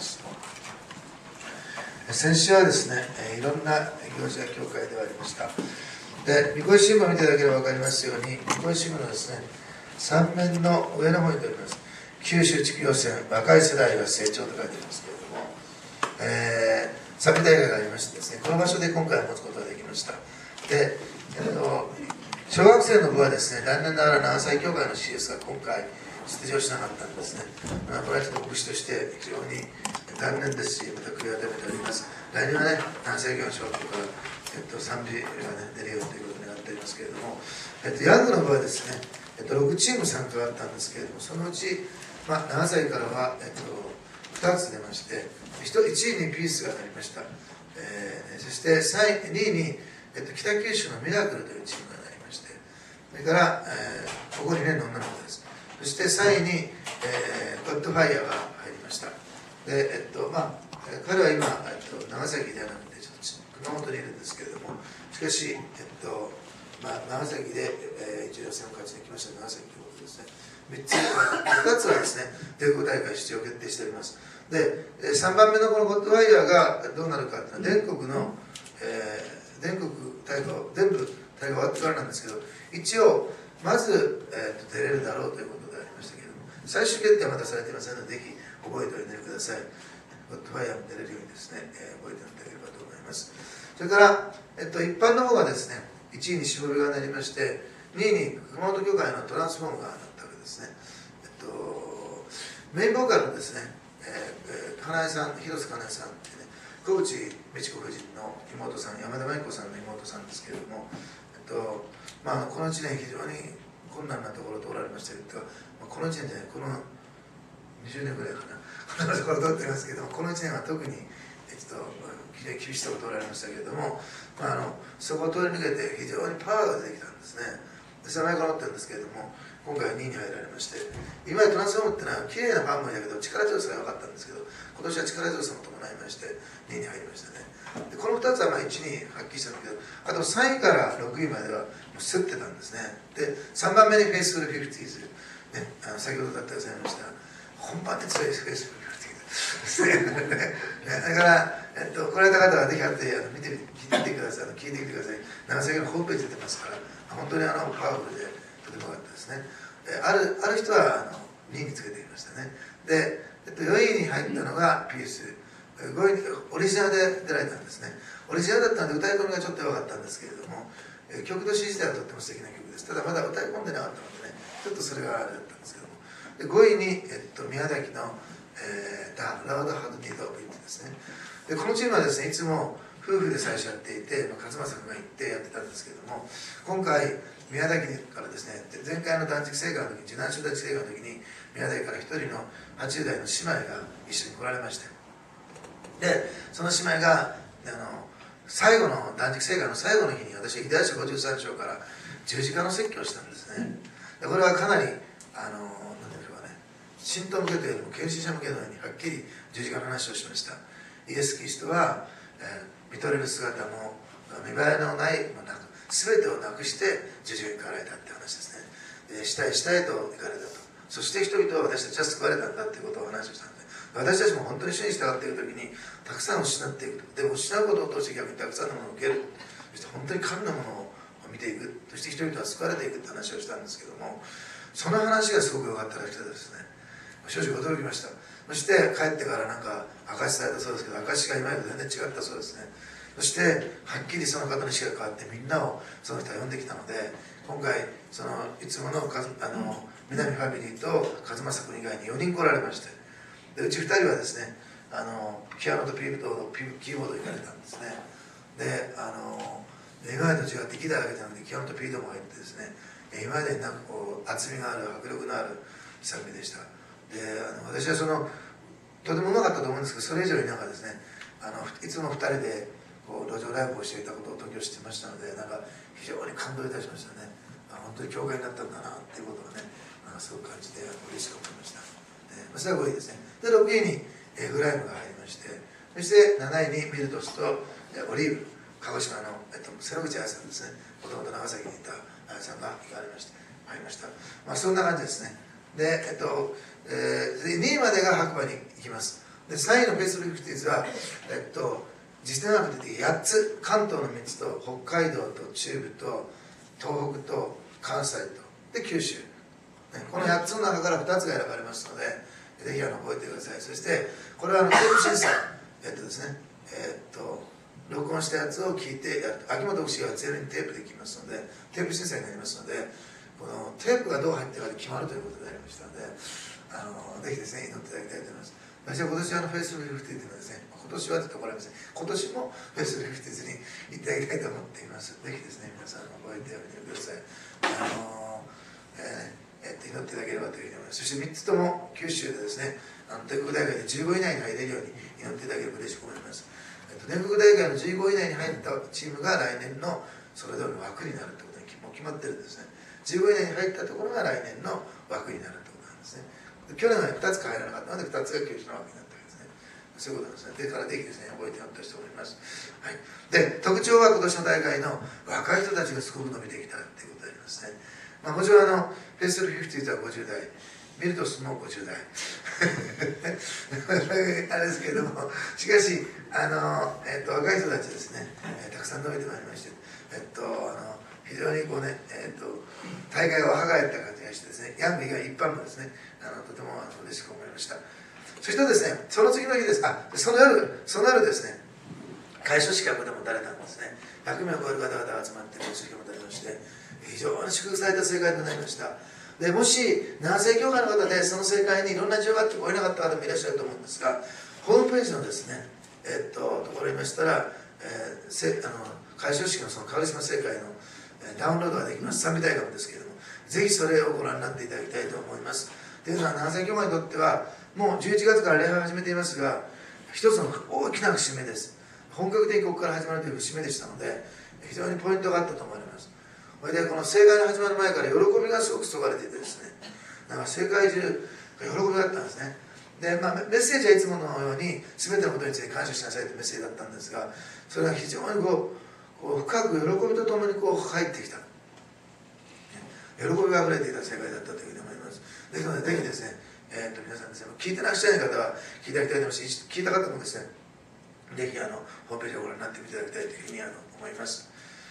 ます。先週はですね、いろんな行事や教会ではありました。で、ニコイ新聞を見ていただければ分かりますように、ニコイ新聞のですね、3面の上の方に出ております。九州地区予選、若い世代が成長と書いてありますけれども、賛美大会がありましてですね、この場所で今回は持つことができました。で、小学生の部はですね、残念ながら長崎教会の CS が今回出場しなかったんですね。これはちょっと牧師として非常に残念ですし、また悔い改めております。来年はね、長崎教の小学校から賛美が、ね、出るよということになっておりますけれども、ヤングの部はですね、6チーム参加があったんですけれども、そのうち、長崎からは、2つ出まして、1位にピースがなりました。そして2位に、北九州のミラクルというチームがなりまして、それから、ここ2年の女の子です。そして3位に、ゴッドファイヤーが入りました。で、彼は今、長崎ではなくて、ちょっと熊本にいるんですけれども、しかし、長崎で、一応予選を勝ち抜きました長崎ということですね。2つはですね、全国大会出場決定しております。で、3番目のこのゴッドファイヤーがどうなるかというのは、全国の、全国大会、全部大会終わってからなんですけど、一応、まず、出れるだろうということでありましたけれども、最終決定はまだされていませんので、ぜひ覚えておいてください。ゴッドファイヤーも出れるようにですね、覚えておいてあげればと思います。それから、一般の方がですね、1位に絞りがなりまして、2位に熊本教会のトランスフォームがなったわけですね。メインボーカルのですね、金井さん、広瀬金井さんってね、小内美智子夫人の妹さん、山田真由子さんの妹さんですけれども、この1年非常に困難なところを通られましたけど、この1年で、この20年ぐらいかな、このところ通っておりますけれども、この1年は特に非常に厳しいところを通られましたけれども、そこを通り抜けて非常にパワーが出てきたんですね。狭いかなってるんですけれども、今回2位に入られまして、今までトランスフォームってのは綺麗なファンもいたけど力強さが良かったんですけど、今年は力強さも伴いまして2位に入りましたね。でこの2つは1、2発揮したんだけど、あと3位から6位まではもう競ってたんですね。で3番目にフェイスフルフィフティーズ、ね、先ほどだっておっしゃいました本番で強いフェイスフルフィフティーズだから、来られた方はぜひ後で聞いてみてください。聞いてみてください。長崎のホームページ出てますから、本当にパワフルでとても良かったですね。ある人は2位につけてきましたね。で、4位に入ったのがピース、5位にオリジナルで出られたんですね。オリジナルだったので歌い込みがちょっと弱かったんですけれども、曲と詩自体はとっても素敵な曲です。ただまだ歌い込んでなかったのでね、ちょっとそれがあれだったんですけども、で5位に、宮崎のThe Loud Hard Need of It ですね。でこのチームはですね、いつも夫婦で最初やっていて、勝正君が行ってやってたんですけども、今回宮崎からですね、前回の断食聖火の時に、受難週断食聖火の時に宮崎から一人の80代の姉妹が一緒に来られまして、でその姉妹が最後の断食聖火の最後の日に、私はイザヤ書53章から十字架の説教をしたんですね。でこれはかなり何でしょうかね、信徒向けというよりも献身者向けのようにはっきり十字架の話をしました。イエス・キリストは、見とれる姿も見栄えのないもなく、全てをなくして十字架にかかられたって話ですね。下へ下へと行かれたと。そして人々は私たちは救われたんだっていうことを話をしたんで、私たちも本当に主に従っている時にたくさん失っていくと。でも失うことを通して逆にたくさんのものを受ける。そして本当に神のものを見ていく。そして人々は救われていくって話をしたんですけども、その話がすごく良かったらしくてですね、少々驚きました。そして帰ってからなんか証しされたそうですけど、証しが今まで全然違ったそうですね。そしてはっきりその方の意思が変わってみんなをその人は呼んできたので、今回いつもの南ファミリーと和正君以外に4人来られまして、でうち2人はですね、ピアノとキーボードを行かれたんですね。で今までと違ってギターだけじゃなくてピアノとピードも入ってですね、今までになんかこう厚みがある迫力のある賛美でした。で私はとてもうまかったと思うんですけど、それ以上になんかですね、いつも2人でこう路上ライブをしていたことを時を知ってましたので、なんか非常に感動いたしましたね。本当に教会になったんだなっていうことをね、すごく感じて嬉しく思いました。それが5位ですね。で6位にフライムが入りまして、そして7位にミルトスとオリーブ、鹿児島の瀬野口愛さんですね、もともと長崎にいた愛さんが入りました。そんな感じですね。で、2位までが白馬に行きます。 で3位のフェイスブルフィフティーズは、実践学で8つ、関東の3つと北海道と中部と東北と関西とで九州、この8つの中から2つが選ばれますので、ぜひ覚えてください。そしてこれはテープ審査ですね、録音したやつを聞いて、秋元氏が全員テープできますので、テープ審査になりますので、このテープがどう入ってるかで決まるということでありましたので、ぜひですね、祈っていただきたいと思います。私は今年フェイスブルフィフティーズのですね、今年はというところですね、今年もフェイスブルフィフティーズに行ってあげたいと思っています。ぜひですね、皆さん覚えておいてください。祈っていただければというふうに思います。そして3つとも九州でですね、全国大会で15位以内に入れるように祈っていただければ嬉しく思います。全国大会の15位以内に入ったチームが来年のそれぞれの枠になるということにもう決まってるんですね。15位以内に入ったところが来年の枠になるということなんですね。去年は2つ入らなかったので、2つが九州の枠になったわけですね。そういうことなんですね。ですからぜひですね、覚えておったしております。はい、で、特徴は今年の大会の若い人たちがすごく伸びてきたということでありますね。もちろんフェイスブルフィフティーズは50代、ミルトスも50代あれですけれども、しかし若い人たちですね、たくさん伸びてまいりまして、非常にこうね、大会が若返った感じがしてですね、ヤング以外一般もですね、とても嬉しく思いました。そしてですね、その次の日です、その夜ですね、開所式がここで持たれたんですね。100名を超える方々が集まって開所式が持たれまして、非常に祝福された盛会となりました。でもし南西教会の方でその盛会にいろんな事情があって来れなかった方もいらっしゃると思うんですが、ホームページのですね、ところにいましたら、開所式のそのカリスマ盛会のダウンロードができます。賛美大学ですけれども、ぜひそれをご覧になっていただきたいと思います。というのは南西教会にとってはもう11月から礼拝を始めていますが、一つの大きな節目です。本格的にここから始まるという節目でしたので、非常にポイントがあったと思います。それでこの盛会の始まる前から喜びがすごく注がれていてですね、なんか世界中喜びだったんですね。で、メッセージはいつものように全てのことについて感謝しなさいというメッセージだったんですが、それが非常に深く喜びとともに入ってきた、喜びがあふれていた世界だったというふうに思います。ですのでぜひですね、皆さんですね、聞いてらっしゃる方は聞いていただきたいと思いますし、聞いた方もですね、ぜひホームページをご覧になっていただきたいというふうに思います。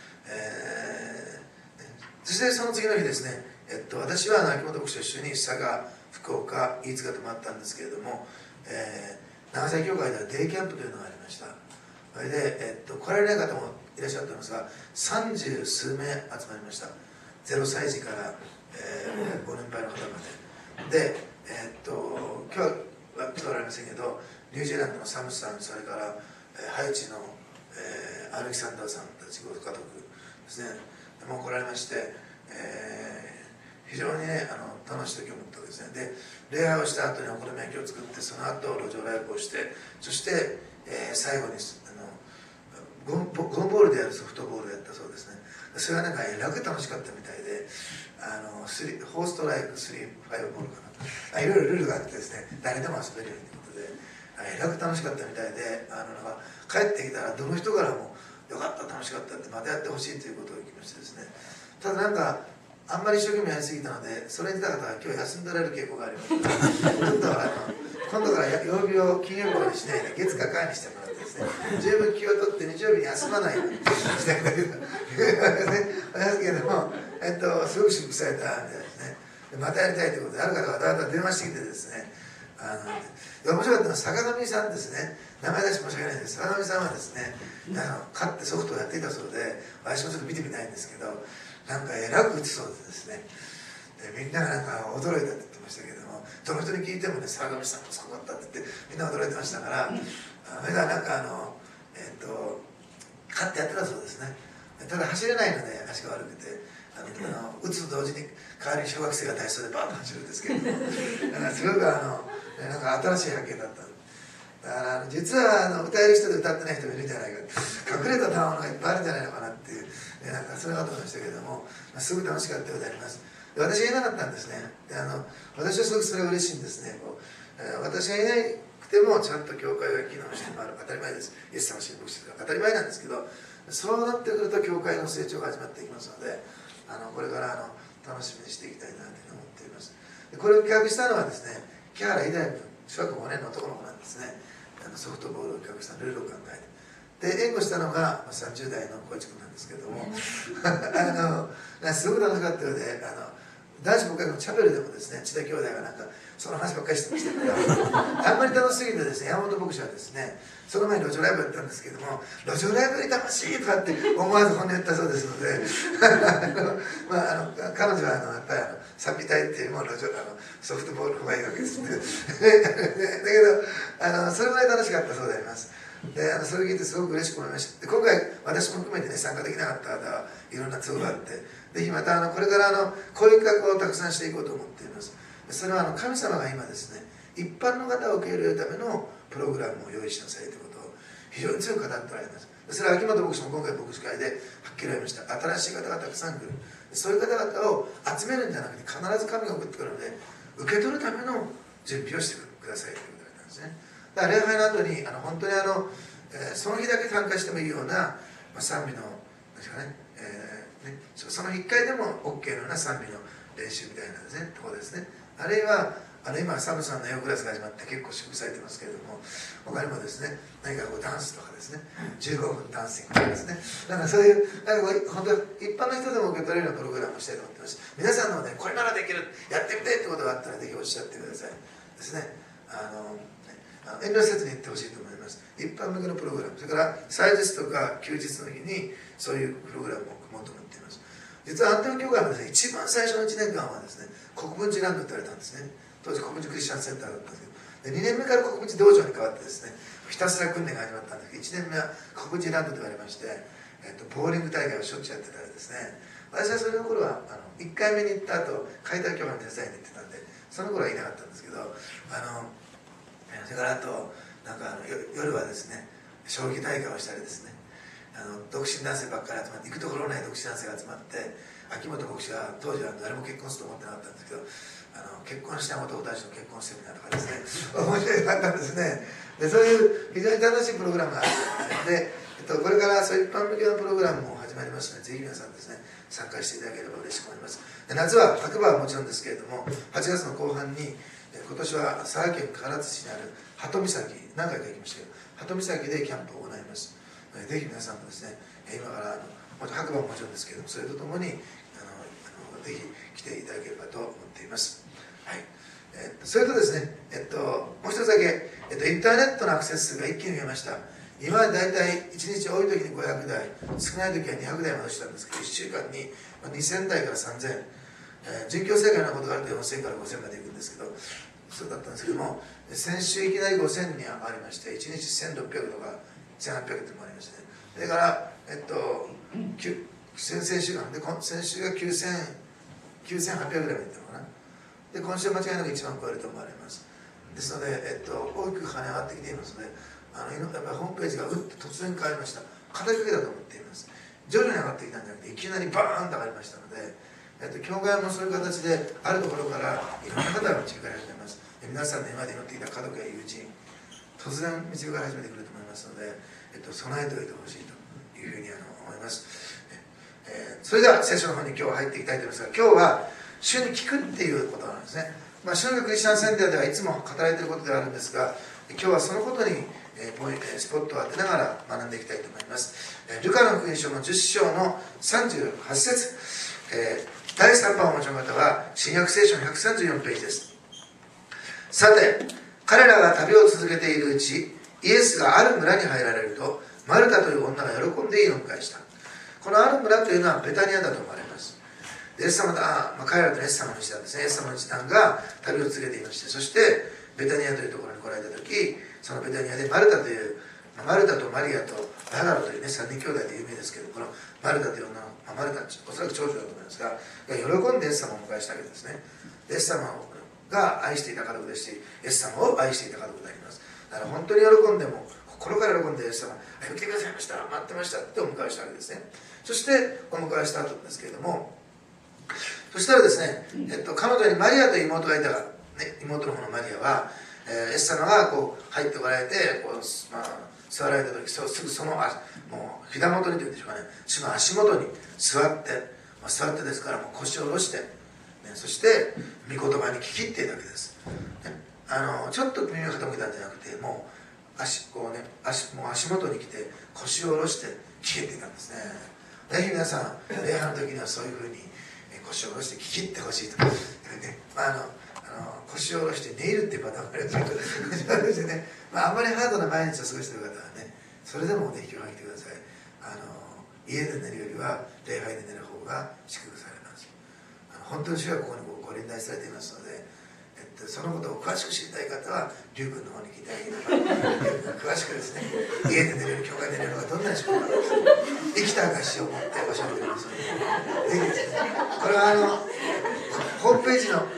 そしてその次の日ですね、私は秋元牧師と一緒に佐賀、福岡、飯塚と回ったんですけれども、長崎教会ではデイキャンプというのがありました。それで、来られない方もいらっしゃってますが、30数名集まりました。0歳児から、ご年配の方まで。で、今日は来られませんけど、ニュージーランドのサムさん、それから、ハイチの、アレキサンダーさんたちご家族ですね、もう来られまして、非常にね、楽しい時を持ったわけですね。で、礼拝をした後にお好み焼きを作って、その後路上ライブをして、そして、最後にゴムボールでやるソフトボールをやったそうですね。それはなんか楽楽しかったみたいで、4ストライク3、5ボールかな、いろいろルールがあってですね、誰でも遊べるようにということで、楽楽しかったみたいで、なんか帰ってきたらどの人からもよかった楽しかったってまたやってほしいということを聞きましてですね、ただなんかあんまり一生懸命やりすぎたので、それに出た方は今日休んでられる傾向がありますので、ちょっと今度から曜日を金曜日にしないで月か火にしてもらってですね、十分気を取って日曜日に休まないようにしてくれるということですけれども、すごく祝福されたみたいですね。またやりたいということで、ある方がわざわざ電話してきてですね、面白かったのは坂上さんですね、名前出して申し訳ないんです。坂上さんはですね、勝ってソフトをやっていたそうで、私もちょっと見てみたいんですけど、なんかえらく打ちそうでですね、でみんながなんか驚いたって言ってましたけども、どの人に聞いてもね、坂上さんもすごかったって言ってみんな驚いてましたから、それがなんか勝ってやってたそうですね。ただ走れないので足が悪くて、打つと同時に代わりに小学生が体操でバーッと走るんですけども、すごくなんか新しい発見だった。だから実は歌える人で歌ってない人もいるんじゃないか、隠れた賜物がいっぱいあるんじゃないのかなっていう、なんかそれがと思いましたけれども、すごく楽しかったようであります。で、私がいなかったんですね。で、私はすごくそれが嬉しいんですね。私がいなくてもちゃんと教会が機能して回る、当たり前です。イエス様信仰してるから当たり前なんですけど、そうなってくると教会の成長が始まっていきますので、これから楽しみにしていきたいなというふうに思っています。で、これを企画したのはですね、木原秀明君、 小学校5年の男の子なんですね。ソフトボールを企画したルールを考えて、で援護したのが30代の小市君なんですけれどもすごく楽しかったようで、男子国会のチャペルでもですね、千田兄弟がなんかその話ばっかりしてましたけどあんまり楽しすぎてですね、山本牧師はですね、その前に路上ライブやったんですけども、路上ライブに楽しいとかって思わず本音言ったそうですので彼女はやっぱりサビたいっていうもうソフトボールの方がいいわけですねだけどそれぐらい楽しかったそうであります。でそれを聞いてすごく嬉しく思いました。で今回私も含めてね、参加できなかった方はいろんな都合があって、ぜひまたこれからこういう企画をたくさんしていこうと思っています。それは神様が今ですね、一般の方を受け入れるためのプログラムを用意しなさいということを非常に強く語っておられます。それは秋元牧師も今回牧師会ではっきり言われました。新しい方がたくさん来る、そういう方々を集めるんじゃなくて、必ず神が送ってくるので受け取るための準備をしてくださいということなんですね。だから礼拝の後に本当にその日だけ参加してもいいような、賛美のですかね、その1回でも OK のような賛美の練習みたいなですね、ところですね。あるいは今サムさんの英語クラスが始まって結構祝福されてますけれども、他にもですね、何かダンスとかですね、15分ダンシングとかですね、なんかそういう本当一般の人でも受け取れるようなプログラムをしたいと思ってます。皆さんのね、これならできる、やってみたいってことがあったらぜひおっしゃってくださいですね。遠慮せずに言ってほしいと思います。一般向けのプログラム、それから祭日とか休日の日にそういうプログラムを組もうと思っています。実はアンテナ教会のですね、一番最初の1年間はですね、国分寺ランドって言われたんですね。当時国分寺クリスチャンセンターだったんですけど、2年目から国分寺道場に変わってですね、ひたすら訓練が始まったんですけど、1年目は国分寺ランドと言われまして、ボーリング大会をしょっちゅうやってたらですね、私はそれの頃は1回目に行った後、解体教会の手伝いに行ってたんで、その頃はいなかったんですけど、それからあと夜はですね、将棋大会をしたりですね、独身男性ばっかり集まって、行くところない独身男性が集まって、秋元牧師は当時は誰も結婚すると思ってなかったんですけど、結婚した男たちの結婚セミナーとかですね面白かったんですね。でそういう非常に楽しいプログラムがあってで、これからそういう一般向けのプログラムも始まりますので、ぜひ皆さんですね、参加していただければ嬉しく思います。で夏は白馬はもちろんですけれども、8月の後半に今年は佐賀県唐津市にある鳩岬、何回か行きましたけど、鳩岬でキャンプを行います。ぜひ皆さんもですね、今から白馬ももちろんですけども、それとともにぜひ来ていただければと思っています。はい。それとですね、もう一つだけ、インターネットのアクセス数が一気に増えました。今まで大体1日多い時に500台、少ない時は200台までしたんですけど、1週間に2000台から3000、人教正解のことがあると4000から5000までいくんですけど、そうだったんですけども、先週いきなり5000に上がりまして、1日1600とか1800ってもありましたね。それから、先週間で、先週が9800ぐらいまでいったのかな。で、今週間違いなく1万超えると思われます。ですので、大きく跳ね上がってきていますので、やっぱりホームページがうっと突然変わりました。片付けだと思っています。徐々に上がってきたんじゃなくて、いきなりバーンと上がりましたので、教会もそういう形で、あるところからいろんな方が導かれ始めます。皆さんの今まで祈っていた家族や友人、突然導かれ始めてくると思いますので、備えておいてほしいというふうに思います。それでは聖書の方に今日は入っていきたいと思いますが、今日は主に聞くっていうことなんですね。主のクリスチャンセンターではいつも語られていることではあるんですが、今日はそのことにスポットを当てながら学んでいきたいと思います。ルカの福音書の10章の38節、第3版をお持ちの方は新約聖書の134ページです。さて、彼らが旅を続けているうち、イエスがある村に入られると、マルタという女が喜んで家を迎えした。このある村というのはベタニアだと思われます。イエス様彼らとイエス様の一団ですね。イエス様の一団が旅を続けていまして、そしてベタニアというところに来られた時、そのベタニアでマルタという、マルタとマリアとラザロというね、3人兄弟で有名ですけど、このマルタという女の、マルタ、おそらく長女だと思いますが、喜んでイエス様をお迎えしたわけですね。イエス様が愛していた家族ですし、イエス様を愛していた家族であります。だから本当に喜んでも、心から喜んでイエス様、来てくださいました、待ってましたってお迎えしたわけですね。そしてお迎えした後ですけれども、そしたらですね、彼女にマリアという妹がいたが、ね、妹の方のマリアは、イエス様がこう入ってこられて、こう座られた時、すぐそのもう膝元にというんでしょうかね、主の足元に座って、座ってですからもう腰を下ろして、ね、そして御言葉に聞き入っていたわけです。ね、 ちょっと耳が傾けたんじゃなくて、もうこうね、もう足元に来て腰を下ろして聞けていたんですね。ぜひ皆さん礼拝の時にはそういうふうに腰を下ろして聞き入ってほしいと、ね、腰を下ろして寝るっていうパターンもありますけどね、あんまりハードな毎日を過ごしている方はね、それでもぜひ今日来てください。家で寝るよりは礼拝で寝る方が祝福されます。本当に主はここにご臨在されていますので、そのことを詳しく知りたい方はリュウ君の方に聞いてあげれば詳しくですね、家で寝れる、教会で寝るのがどんな祝福なのか、生きた証を持って教えておりますので、ぜひですね、これはホームページの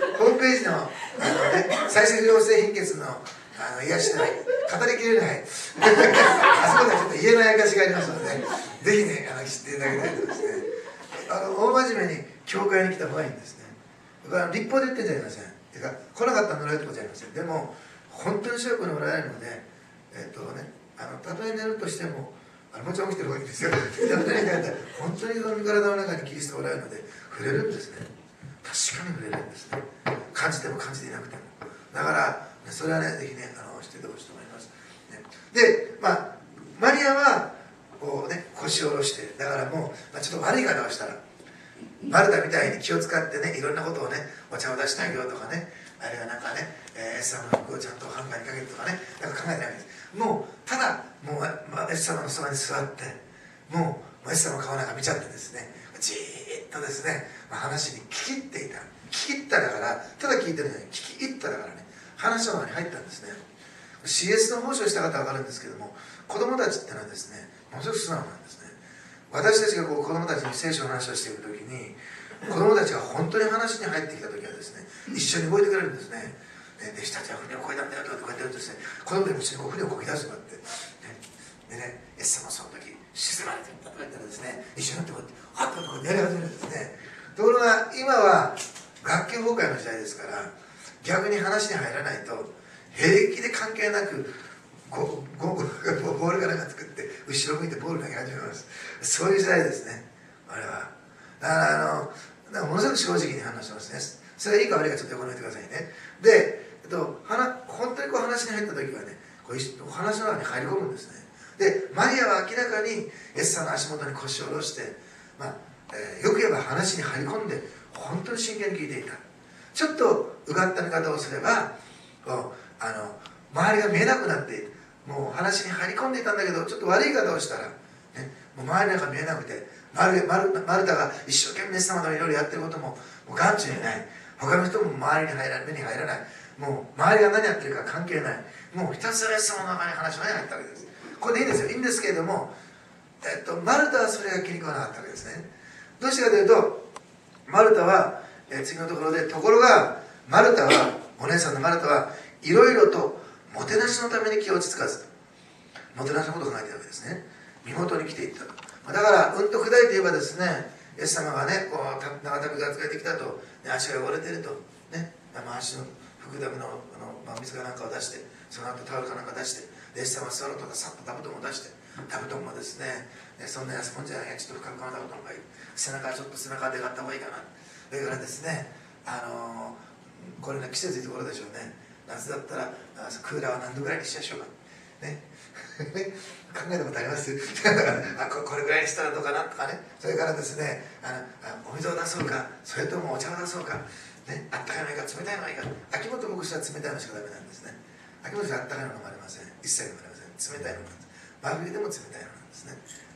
再生良性貧血の癒しない語りきれないあそこではちょっと家のやかしがありますので、ぜひね知っていただきたいとですね、大真面目に教会に来た方がいいんですね。立法で言ってんじゃありません。てか来なかったら乗られることじゃありません。でも本当に主はここにおられるので、たとえ寝るとしてももちろん起きてる方がいいんですよ。本当に体の中にキリストがおられるので触れるんですね。確かに触れるんですね。感じても感じていなくても。だからそれはね、ぜひね知っててほしいと思います。で、マリアはこうね腰を下ろして、だからもう、ちょっと悪い方をしたらマルタみたいに気を使ってね、いろんなことをね、お茶を出してあげようとかね、あるいはなんかね、エス様の服をちゃんとハンガーにかけるとかね、なんか考えてないんです。もうただもうエス様のそばに座って、もうエス様の顔なんか見ちゃってですね、じーっとですね、話に聞き入っていた。聞き入っただから、ただ聞いてるのに聞き入っただからね、話の中に入ったんですね。CS の奉仕をした方は分かるんですけども、子供たちってのはですね、ものすごく素直なんですね。私たちがこう子供たちに聖書の話をしていくときに、子供たちが本当に話に入ってきたときはですね、一緒に動いてくれるんですね。弟子たちは船を漕いだんだよとかこうやって言うとですね、子供たちも一緒に船を漕ぎ出すとかって、でね、イエス様その時沈まれていったとか言ったらですね、一緒になってこうやってハッとこうやり始めるんですね。ところが今は学級崩壊の時代ですから、逆に話に入らないと平気で関係なくボールかなんか作って後ろ向いてボール投げ始めます。そういう時代ですね、あれは。だからものすごく正直に話してますね。それがいいか悪いかちょっと横に置いてくださいね。で、本当にこう話に入った時はね、こう話の中に入り込むんですね。でマリアは明らかにイエス様の足元に腰を下ろして、よく言えば話に入り込んで本当に真剣に聞いていた。ちょっとうがった見方をすれば周りが見えなくなっている、もう話に入り込んでいたんだけど、ちょっと悪い言い方をしたら、ね、もう周りなんか見えなくて、マルタが一生懸命イエス様のいろいろやってることもう眼中にない、他の人も周りに入らない、目に入らない、もう周りが何やってるか関係ない、もうひたすらイエス様の中に話の中に入ったわけです。これでいいんですよ、いいんですけれども、マルタはそれが気に食わなかったわけですね。どうしてかというと、マルタは、次のところで、ところがお姉さんのマルタはいろいろともてなしのために気を落ち着かず、もてなしのことを考えているわけですね。身元に来ていったと。だからうんと砕いて言えばですね、イエス様がね、こう長旅が疲れてきたと、足が汚れているとね、足の服だけの水かなんかを出して、その後タオルかなんか出して、イエス様は座ろうとかさっと座布団を出して、座布団もですね、そんな安物じゃない、ちょっとふかふかの座布団がいい、背中ちょっと背中で買った方がいいかな。それからですね、これね、季節いいところでしょうね。夏だったらクーラーは何度ぐらいにしましょうかね考えたことありますこれぐらいにしたらどうかなとかね。それからですね、お水を出そうか、それともお茶を出そうか、ね、あったかいのがいいか冷たいのがいいか。秋元牧師は冷たいのしかダメなんですね。秋元さんあったかいの飲まれません。一切飲まれません。冷たいのなんです。真冬でも冷たいのなんですね。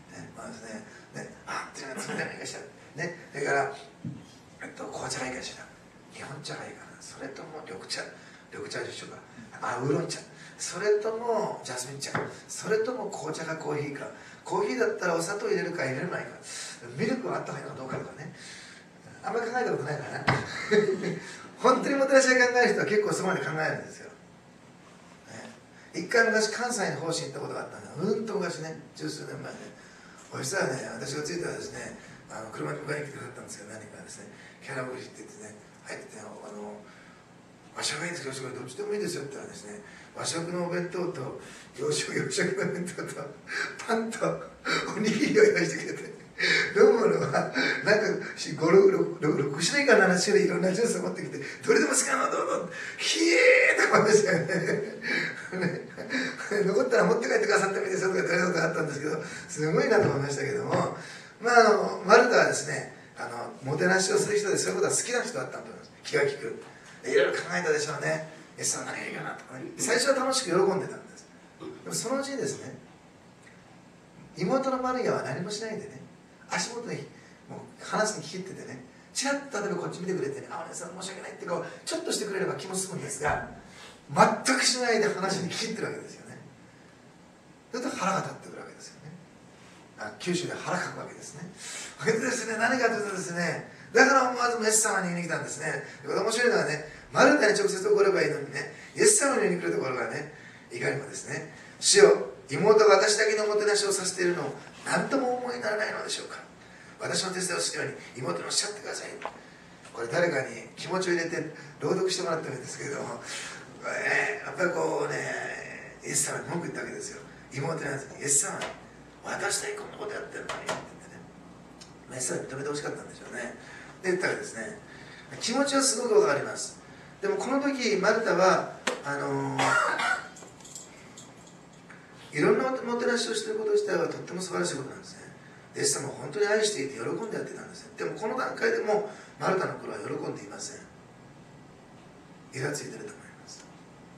っていうのが冷たいのがいいかしらね。それから紅茶がいいかしら、日本茶がいいかな、それとも緑茶でしょうか、ウーロン茶、それともジャスミン茶、それとも紅茶かコーヒーか。コーヒーだったらお砂糖入れるか入れないか、ミルクはあった方がいいのかどうかとかね、あんまり考えたことないからな本当にもてなしを考える人は結構そこまで考えるんですよ、一回昔関西に奉仕に行ったことがあったんだ。うんと昔ね、十数年前ね。そしたらね、私が着いたらですね、車に迎えに来てくださったんですけど、何人かですね、キャラブリって言ってね、入ってて、和食がいいんですけど、どっちでもいいですよって言ったらですね、和食のお弁当と洋食のお弁当とパンとおにぎりを用意してくれて、 飲むのはなんか5、6種類か7種類いろんなジュースを持ってきて、どれでも好きなのどうぞ、ひえーとか思いましたよね。残ったら持って帰ってくださったみたいなことが言われたことがあったんですけど、すごいなと思いましたけども、マルタはですね、もてなしをする人で、そういうことは好きな人だったんだと思います。気が利く。いろいろ考えたでしょうね。イエス様何がいいかなとかね。最初は楽しく喜んでたんです。でもそのうちにですね、妹のマリアは何もしないでね、足元にもう話に聞き入っててね、ちらっと例えばこっち見てくれてね、お姉さん申し訳ないってこうちょっとしてくれれば気も済むんですが、全くしないで話に聞き入ってるわけですよね。それと腹が立ってくるわけですよね。九州で腹かくわけですね。それでですね、何かというとですね、だから思わずイエス様に言いに来たんですね。これ面白いのはね、マルタに直接起こればいいのにね、イエス様に言いに来るところがね、いかにもですね、主よ、妹が私だけのおもてなしをさせているのを何ともお思いにならないのでしょうか。私の手伝いをするように妹におっしゃってください。これ誰かに気持ちを入れて朗読してもらってるんですけども、やっぱりこうね、イエス様に文句言ったわけですよ。妹なんですけど、イエス様に私だけこんなことやってるのにって言ってね、イエス様に認めてほしかったんでしょうね。で言ったらですね、気持ちはすごくわかります。でもこの時マルタはいろんなもてなしをしていること自体はとっても素晴らしいことなんですね。イエス様を本当に愛していて喜んでやってたんですね。でもこの段階でもマルタの頃は喜んでいません。イラついてると思います。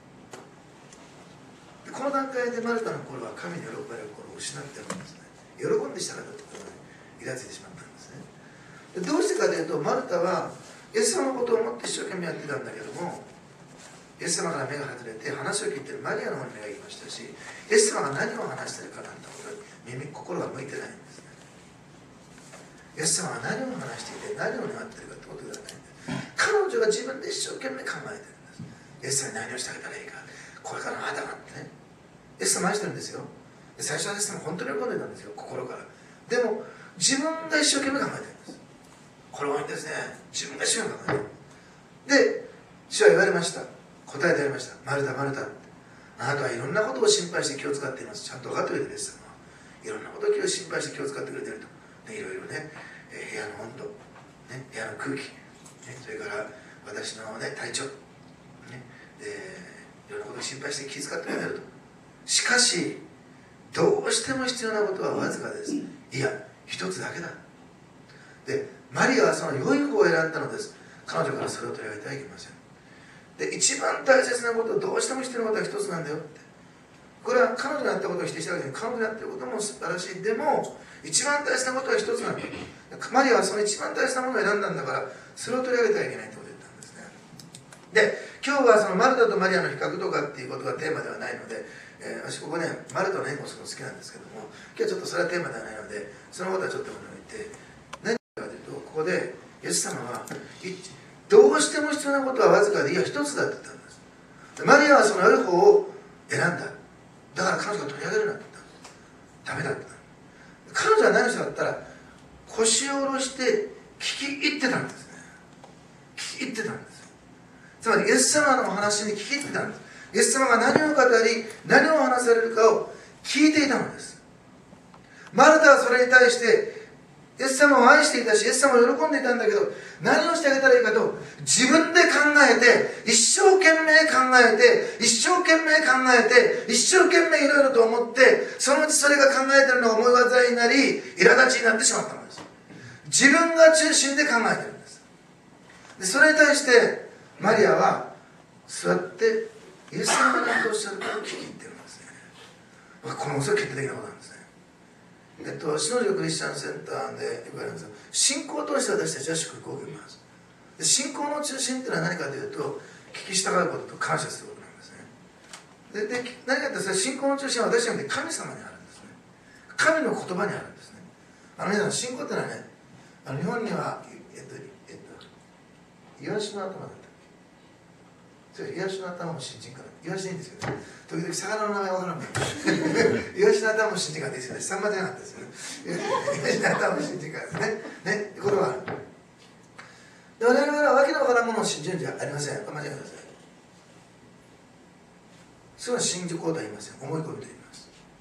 でこの段階でマルタの頃は神に喜ばれる頃を失ってるんですね。喜んでしたかったところにイラついてしまったんですね。でどうしてかというと、マルタはイエス様のことを思って一生懸命やってたんだけども、イエス様から目が外れて話を聞いているマリアの方に目が行きましたし、イエス様が何を話しているかなんてことに心が向いてないんですね。イエス様が何を話していて何を願っているかってことではないんです。彼女が自分で一生懸命考えてるんです。イエス様に何をしてあげたらいいか、これからあなたがってね、イエス様愛してるんですよ。で最初はイエス様本当に喜んでたんですよ、心から。でも自分が一生懸命考えてるんです。これ多いんですね。自分が一生懸命考えてる。で主は言われました。答えてありました。マルタマルタ、あなたはいろんなことを心配して気を使っています。ちゃんと分かってくれてるイエス様はいろんなことを心配して気を使ってくれていると。でいろいろね、部屋の温度、ね、部屋の空気、ね、それから私の、ね、体調、ね、いろんなことを心配して気を使ってくれていると。しかしどうしても必要なことはわずかです。いや一つだけだ。でマリアはその良い方を選んだのです。彼女からそれを取り上げてはいけません。で一番大切なこと、どうしても必要なことは一つなんだよって。これは彼女がやったことを否定したわけで、彼女がやってることも素晴らしい。でも一番大切なことは一つなんだ。マリアはその一番大切なものを選んだんだから、それを取り上げてはいけないってことを言ったんですね。で今日はそのマルタとマリアの比較とかっていうことがテーマではないので、私ここねマルタの援護するの好きなんですけども、今日はちょっとそれはテーマではないので、そのことはちょっと置いて、何かというと、ここでイエス様はどうしても必要なことはわずかで、いや一つだって言ったんです。マリアはその良い方を選んだ。だから彼女が取り上げるなって言ったんです。ダメだって言った。彼女は何をしたかったら、腰を下ろして聞き入ってたんですね。聞き入ってたんです。つまりイエス様のお話に聞き入ってたんです。イエス様が何を語り何を話されるかを聞いていたのです。マルタはそれに対してイエス様を愛していたし、イエス様を喜んでいたんだけど、何をしてあげたらいいかと自分で考えて、一生懸命考えて、一生懸命考えて、一生懸命いろいろと思って、そのうちそれが考えてるのが思い煩いになり、苛立ちになってしまったのです。自分が中心で考えてるんです。でそれに対してマリアは座ってイエス様が何とおっしゃるかを聞き入ってるんですね。この遅い決定的なことなんですね。シノジオクリスチャンセンターで言われるんですが、信仰を通して私たちは祝福を受けます。で信仰の中心というのは何かというと、聞き従うことと感謝することなんですね。で何かというと、信仰の中心は私たちの神様にあるんですね。神の言葉にあるんですね。皆さん、信仰というのはね、日本にはイワシの頭だったっけ。それイワシの頭も新人かな。イワシでいいんですけどね、時々魚の名前わからないイワシの頭も新人かですよね。サンマじゃなかったですよね。イワシの頭も新人かですね。ね、これはある。で我々はわけのわからんものを信じるんじゃありません。間違えてください。それは信じこうとは言いません。思い込みと言います。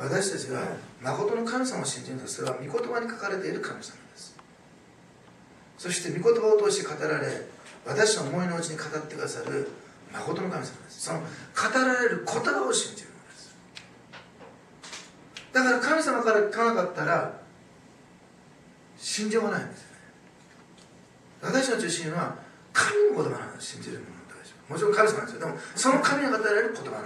私たちは誠の神様を信じると、それは御言葉に書かれている神様です。そして御言葉を通して語られ、私の思いのうちに語ってくださる誠の神様です。その語られる言葉を信じるのです。だから神様から聞かなかったら信じようがないんですよね。私の中心は神の言葉なんです。信じるものに対してもちろん神様なんですよ。でもその神が語られる言葉なんです。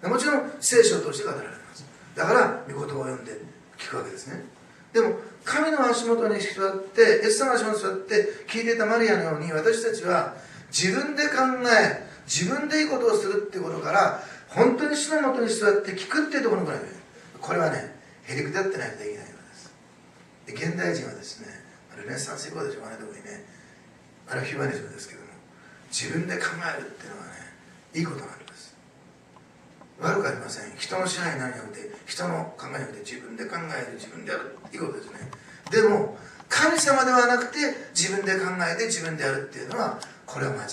もちろん聖書を通して語られます。だから御言葉を読んで聞くわけですね。でも神の足元に座って、イエス様の足元に座って聞いていたマリアのように、私たちは自分で考え、自分でいいことをするっていうことから、本当に主の元に座って聞くっていうところに来ない。これはね、へりくだってないとできないのです。で、現代人はですね、ルネサンス以降でしょうがないところにね、ヒューマニズムですけども、自分で考えるっていうのはね、いいことなんです。悪くありません。人の支配になるんじゃなくて、人の考えじゃなくて、自分で考える、自分でやる、いいことですね。でも神様ではなくて自分で考えて自分でやるっていうのは、これは間違いです。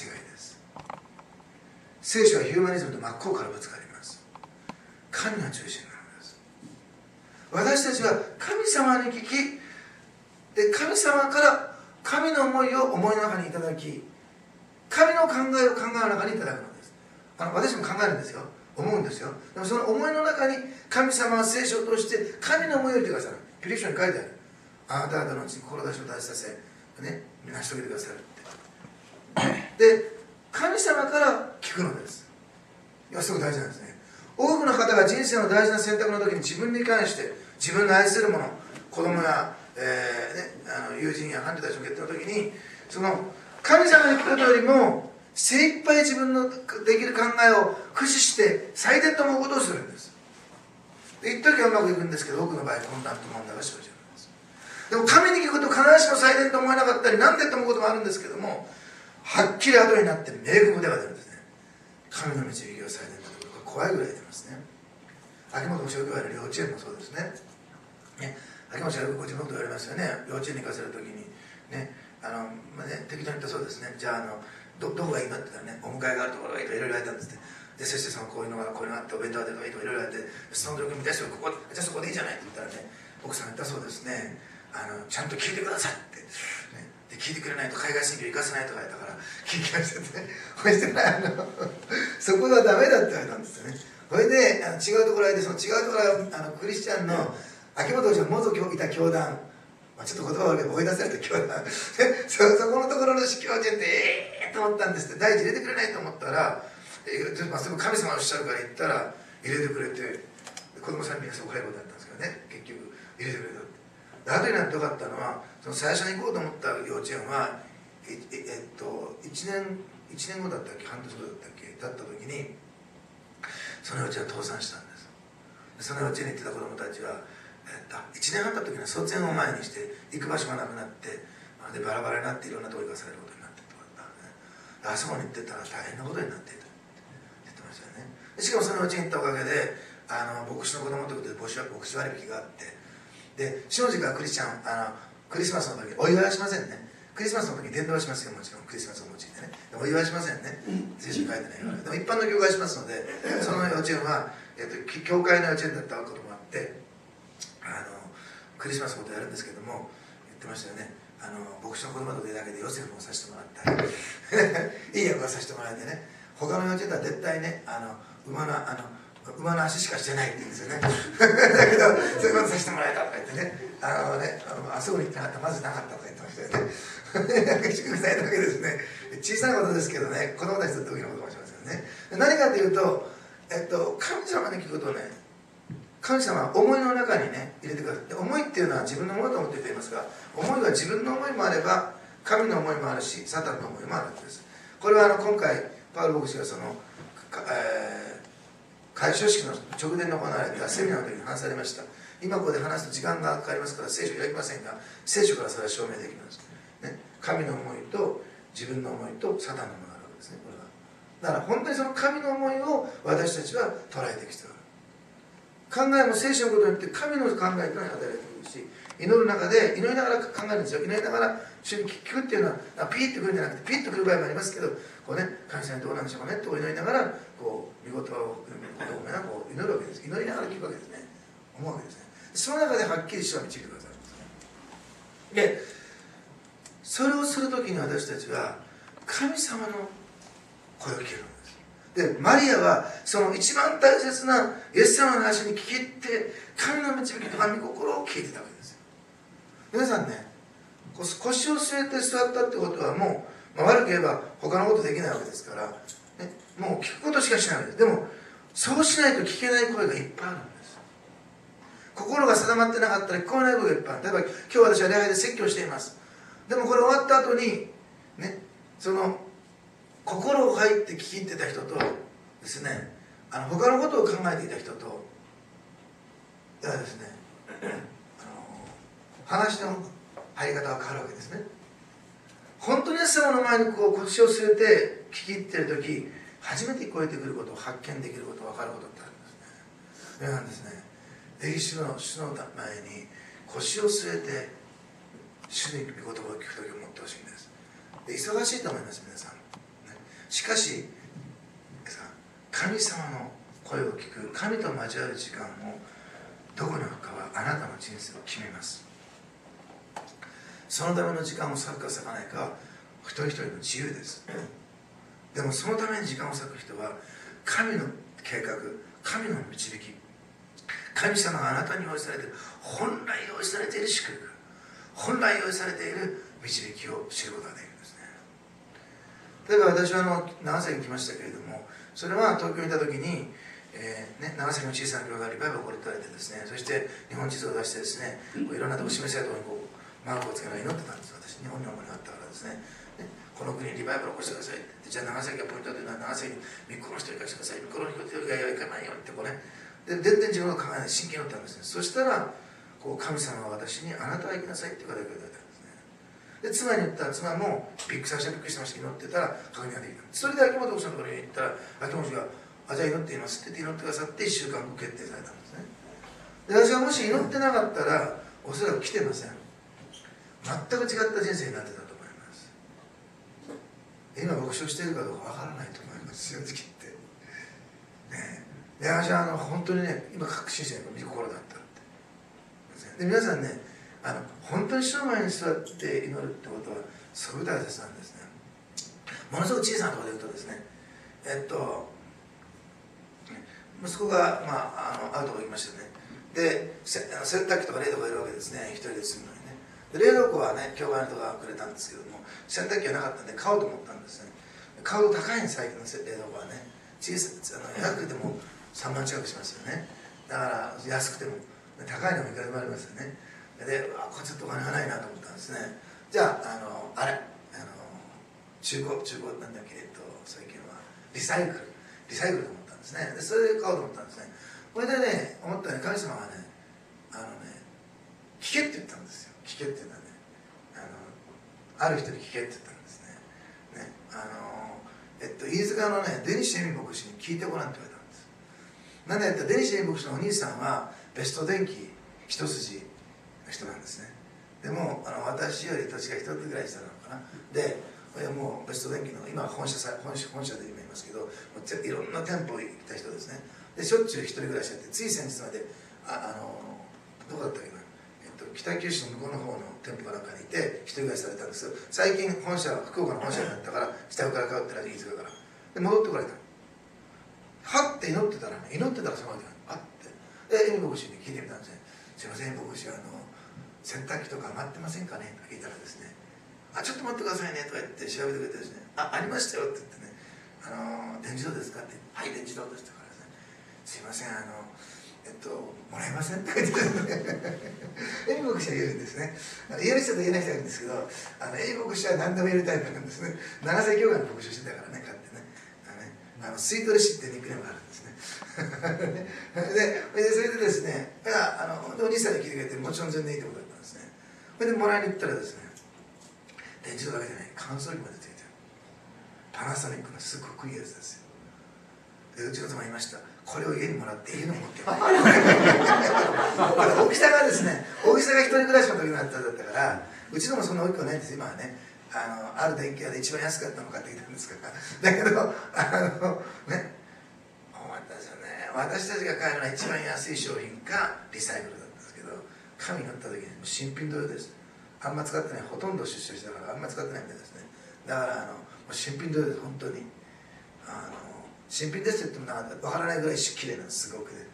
聖書はヒューマニズムと真っ向からぶつかります。神が中心なのです。私たちは神様に聞き、で神様から神の思いを思いの中にいただき、神の考えを考えの中にいただくのです。私も考えるんですよ、思うんですよ。でもその思いの中に神様は聖書を通して神の思いを入れてくださる。ピリピ書に書いてある。あなた方のうちに志を大させ、ね、成し遂げてくださるって。で、神様から聞くのです。いや、すごく大事なんですね。多くの方が人生の大事な選択の時に自分に関して、自分の愛するもの、子供や、友人や伴侶たちの決定の時に、その神様に聞くことよりも精一杯自分のできる考えを駆使して最善と思うことをするんです。で、一時はうまくいくんですけど、多くの場合混乱と問題が生じる。でも神に聞くと必ずしも最善と思えなかったり、なんでと思うこともあるんですけども、はっきり後になって明確では出るんですね。神の導きが最善だということが怖いぐらい出ますね。秋元小学校の幼稚園もそうですね。秋元小学校ご自分と言われますよね。幼稚園に行かせるときにね、適当に言ったそうですね。じゃあどこがいいのって言ったらね、お迎えがあるところがいいとかいろいろ言われたんですって。で、そしてこういうのがあってお弁当が出るとかいいとかいろいろ言われて、その時に満たしてここ、じゃあそこでいいじゃないって言ったらね、奥さんが言ったそうですね。ちゃんと聞いてくださいって、ね、で聞いてくれないと海外進級行かせないとか言ったから聞きましてね、そしてそこはダメだって言われたんですよね。それで違うところで、その違うところはクリスチャンの秋元氏が元いた教団、ちょっと言葉を追い出された教団そこのところの司教人ってと思ったんですって。第一入れてくれないと思ったら、その神様おっしゃるから言ったら入れてくれて、子供さんにみんなそう帰ることだったんですけどね、結局入れてくれた。後になって分かったのは、その最初に行こうと思った幼稚園は1年後だったっけ、半年後だったっけ、経った時にその幼稚園は倒産したんです。その幼稚園に行ってた子どもたちは、1年半経った時には卒園を前にして行く場所がなくなって、でバラバラになっていろんなところに行かされることになっているところだったんで、ね、あそこに行ってたら大変なことになっていたって言ってましたよね。しかもその幼稚園に行ったおかげで牧師の子供ということで牧師割引があって、で正直はクリスチャンクリスマスの時お祝いはしませんね。クリスマスの時に伝道はしますよ、もちろんクリスマスを用いてね。お祝いはしませんね、聖書に書いてないから。でも一般の教会しますので、その幼稚園は、教会の幼稚園だったこともあって、クリスマスのことやるんですけども、言ってましたよね。牧師の子供と出だけでヨセフもさせてもらったりいい役をさせてもらえてね、他の幼稚園では絶対ね、馬の足しかしてないって言うんですよねだけどそういうことさせてもらえたとか言ってね、あそこに行ってなかったまずなかったとか言ってましたよね祝福されたわけですね。小さなことですけどね、子供たちとって大きなこともしますよね。何かというと、神様に聞くとね、神様は思いの中にね入れてください。思いっていうのは自分のものと思っていますが、思いは自分の思いもあれば神の思いもあるし、サタンの思いもあるんです。これは今回パウロ牧師がその開所式の直前に行われたセミナーの時に話されました。今ここで話すと時間がかかりますから聖書を開きませんが、聖書からそれは証明できます、ね、神の思いと自分の思いとサタンの思いがあるわけですね。これはだから本当にその神の思いを私たちは捉えていく必要がある。考えも聖書のことによって神の考えというのが与えられてくるし、祈る中で祈りながら考えるんですよ。祈りながら主に聞くっていうのはピーッとくるんじゃなくて、ピッとくる場合もありますけど、こうね、神様にどうなんでしょうかねと祈りながらこう御言葉をこう祈るわけです。祈りながら聞くわけですね。 思うわけですね。その中ではっきり主は導いてくださるんですね。でそれをするときに私たちは神様の声を聞けるんです。でマリアはその一番大切なイエス様の話に聞き入って神の導きとか御心を聞いてたわけですよ。皆さんね、腰を据えて座ったってことはもう、悪く言えば他のことできないわけですから、ね、もう聞くことしかしないわけです。でもそうしないと聞けない声がいっぱいあるんです。心が定まってなかったら聞こえない声がいっぱいある。例えば今日私は礼拝で説教しています。でもこれ終わった後にね、その心を入って聞き入ってた人とですね、他のことを考えていた人とではですね、話の入り方が変わるわけですね。本当にイエス様の前にこう腰を据えて聞き入っている時、初めて聞こえてくることを発見できること、分かることってあるんですね。皆さんですね、ぜひ主の前に腰を据えて主に御言葉を聞く時を持ってほしいんです。で忙しいと思います皆さん、ね、しかし神様の声を聞く、神と交わる時間をどこに置くかはあなたの人生を決めます。そのための時間を割くか割かないかは一人一人の自由です。でもそのために時間を割く人は神の計画、神の導き、神様があなたに用意されている、本来用意されている祝福、本来用意されている導きを知ることができるんですね。例えば私は長崎に来ましたけれども、それは東京にいた時に、長崎の小さな教会がリバイバルを起こりてですね、そして日本地図を出してですね、いろんなとこ示せるところにマークをつけながら祈ってたんです。私日本に思いがあったからですね、この国にリバイバルを起こしてくださいって。じゃあ長崎がポイントというのは、長崎に御子の人に行かせてください、御子の人以外は行かないようにってこうね、で全然自分の考えない真剣に祈ったんですね。そしたらこう神様は私にあなたは行きなさいって言われてくれたんですね。で妻に言ったら、妻も最初はびっくりしてました。祈ってたら確認ができた。それで秋元奥さんのところに行ったら、秋元がじゃあ祈っていますって言って祈ってくださって1週間後決定されたんですね。で私がもし祈ってなかったらおそらく来てません。全く違った人生になってたと思います。今牧師をしているかどうかわからないと思います、正直言って、ね、で私は本当にね、今確信しているのが御心だったって。で皆さんね、本当に主の前に座って祈るってことはすごく大切なんですね。ものすごく小さなところで言うとですね、息子が、会うとこ行きましたね。で洗濯機とか冷凍庫がいるわけですね、一人で住むのにね。で冷蔵庫はね、教会の人がくれたんですけども、洗濯機がなかったんで買おうと思ったんですね。買うと高いんです、最近の冷蔵庫はね。安くても3万近くしますよね。だから安くても高いのもいくらでもありますよね。でこれちょっとお金がないなと思ったんですね。じゃあ中古なんだっけ、最近はリサイクルと思ったんですね。でそれで買おうと思ったんですね。これでね、思ったように神様がね、聞けって言ったんですよ。聞けっていうのはね、ある人に聞けって言ったんですね。飯塚のね、デニシェミ牧師に聞いてごらんって言われたんです。なんでやったらデニシェミ牧師のお兄さんはベスト電機一筋の人なんですね。でも私より年が一つぐらい下なのかな。でもうベスト電機の今本社で今いますけど、いろんな店舗行った人ですね。でしょっちゅう一人暮らしやって、つい先日までどこだったっけな、北九州の向こうの方の店舗かなんかにいて一人暮らしされたんです。最近福岡の本社になったから下から通ってら飯塚からで戻ってこられた。はって祈ってたらその間にあってエミ牧師に聞いてみたんですね。すいません牧師、洗濯機とか余ってませんかねと聞いたらですね、ちょっと待ってくださいねとか言って調べてくれてですね、ありましたよって言ってね、電自動ですかって、はい電自動ですからですね、すいませんもらえませんって書いてエミ牧師は言うんですね。言える人と言えない人がいるんですけど、エミ牧師は何でも言えるタイプなんですね。長崎教会の牧師をしてたからね、かってね、スイートレシってニックネームがあるんですね。でそれでですね、お兄さんに聞いてくれて、もちろん全然いいところだったんですね。それでもらいに行ったらですね、電自動だけじゃない、乾燥機までついてるパナソニックのすごくいいやつですよ。でうちの妻言いました、これを家にもらって家に持って大きさがですね、大きさが一人暮らしの時のあっただったから、うちのもそんな大きくないんです。今はね、ある電気屋で一番安かったのを買ってきたんですから。だけどね、思ったんですよね。 私たちが買えるのは一番安い商品かリサイクルだったんですけど、紙に乗った時に新品同様です。あんま使ってない、ほとんど出所したからあんま使ってないみたいですね。だからもう新品同様です。本当に新品ですって言っても分からないぐらい綺麗なんです。すごくね、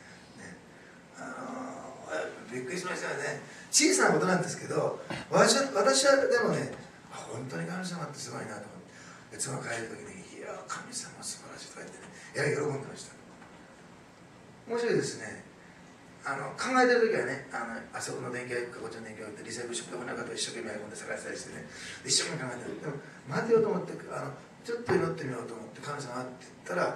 びっくりしましたよね。小さなことなんですけど、私はでもね、本当に神様ってすごいなと思って、妻が帰る時に「いや神様素晴らしい」とか言ってね、喜んでました。面白いですね。考えてる時はね、あそこの電気屋行くかこっちの電気屋行ってリサイクルショップで来なかったら一生懸命喜んで探したりしてね、一生懸命考えてる。でも待てようと思ってちょっと祈ってみようと思って神様って言ったら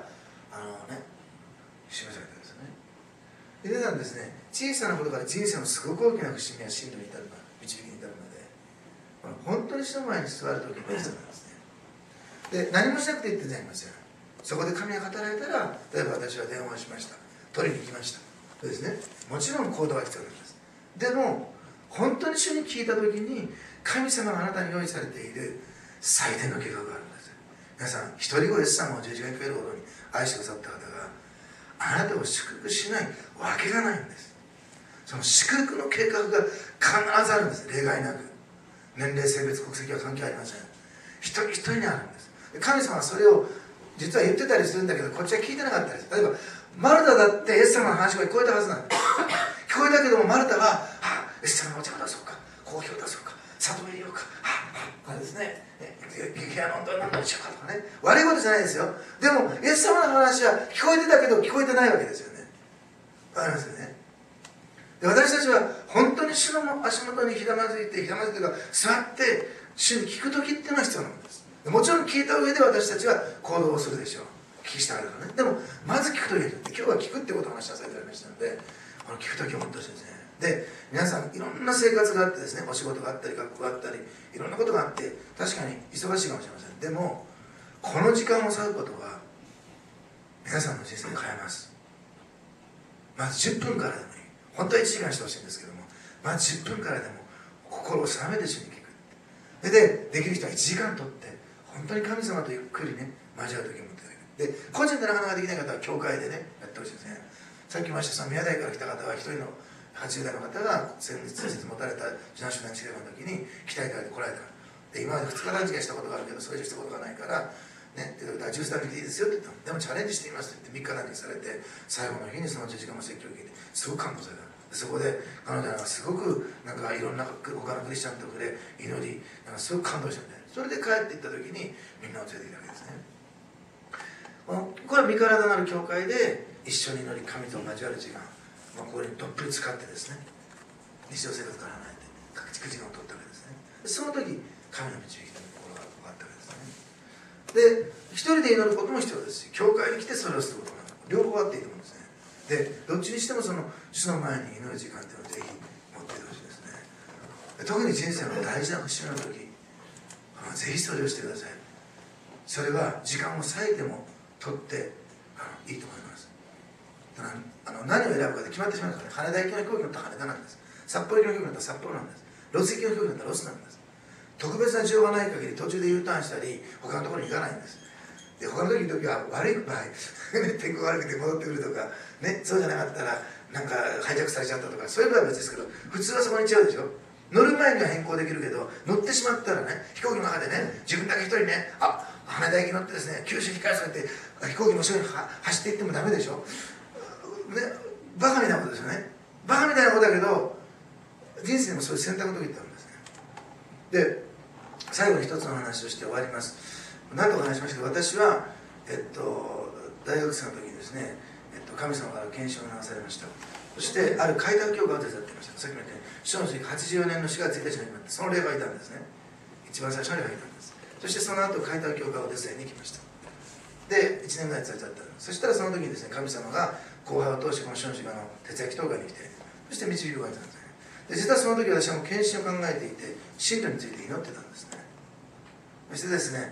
示されたんですよね。で皆さんですね、小さなことから人生のすごく大きな節目や進路に至る導きに至るので、本当に人の前に座る時の人なんですね。で何もしなくていいって言ってありますよ。そこで神が働いたら、例えば私は電話をしました、取りに行きました、そうですね、もちろん行動は必要なんです。でも本当に主に聞いた時に神様があなたに用意されている最善の計画があるんです。皆さん、一人子イエス様を十字架にかけるほどに愛してくださった方があなたを祝福しないわけがないんです。その祝福の計画が必ずあるんです。例外なく。年齢、性別、国籍は関係ありません。一人一人にあるんです。神様はそれを実は言ってたりするんだけど、こっちは聞いてなかったりする。例えばマルタだってイエス様の話が聞こえたはずなんです。聞こえたけどもマルタはイエス様のお茶を出そうか、コーヒーを出そうか、砂糖を入れようか、ですね、部屋の温度は何度にしようかとかね、悪いことじゃないですよ。でもイエス様の話は聞こえてたけど聞こえてないわけですよね。わかりますよね。で私たちは本当に主の足元にひざまずいて、ひざまずいてが座って主に聞く時っていうのは必要なんです。もちろん聞いた上で私たちは行動をするでしょう。聞き従うからね。でもまず聞く時に、今日は聞くってことを話しなさいと言われましたので、聞く時を持ってほしいですね。で皆さんいろんな生活があってですね、お仕事があったり学校があったりいろんなことがあって、確かに忙しいかもしれません。でもこの時間を割くことは皆さんの人生を変えます。まず10分からでもいい。本当は1時間してほしいんですけども、まず10分からでも心を定めて主に聞く。できる人は1時間とって本当に神様とゆっくりね交わる時を持っていただく。で個人でなかなかできない方は教会でねやってほしいですね。さっき言いました、その宮台から来た方は一人の80代の方が先日持たれた受難集団治療の時に期待いただいて来られた。で今まで2日断食したことがあるけどそれ以上したことがないからね、ジュース食べていいですよって言ったの。でもチャレンジしてみますって言って3日断食されて、最後の日にその10時間も説教を受けてすごく感動された。そこで彼女はすごくなんかいろんな他のクリスチャンと触れ祈り、なんかすごく感動したみたいな。それで帰っていった時にみんなを連れてきたわけですね。これは身体なる教会で一緒に祈り神と交わる時間、ここにどっぷり使ってですね、日常生活から離れて各地時間を取ったわけですね。その時神の導きの心が分かったわけですね。で一人で祈ることも必要ですし、教会に来てそれをすることも両方あっていいと思うんですね。でどっちにしてもその主の前に祈る時間っていうのをぜひ持っていてほしいですね。特に人生の大事な節目の時、ぜひそれをしてください。それは時間を割いても取っていいと思います。何を選ぶかで決まってしまいますからね。羽田行きの飛行機乗ったら羽田なんです。札幌行きの飛行機乗ったら札幌なんです。ロス行きの飛行機乗ったらロスなんです。特別な事情がない限り途中で U ターンしたり他のところに行かないんです。で他の時は悪い場合天候が悪くて戻ってくるとかね、そうじゃなかったらなんかハイジャックされちゃったとか、そういう場合は別ですけど、普通はそこに行っちゃうでしょ。乗る前には変更できるけど、乗ってしまったらね、飛行機の中でね、自分だけ一人ね、羽田行き乗ってですね、九州に帰すって飛行機の後ろに走っていってもダメでしょ。ね、バカみたいなことですよね。バカみたいなことだけど人生にもそういう選択の時ってあるんですね。で最後に一つの話をして終わります。何度か話しましたけど、私は、大学生の時にですね、神様から検証を流されました。そしてある開拓教会を手伝っていました。さっきも言ったように主の時84年の4月1日に始まって、その霊がいたんですね。一番最初の霊がいたんです。そしてその後開拓教会を手伝いに行きました。で1年ぐらい伝えちゃったんです。そしたらその時にですね、神様が後輩を通してこの主の時間の徹夜祈祷会に来て、そして導きを書いたんですね。で実はその時私はもう献身を考えていて、信徒について祈ってたんですね。そしてですね、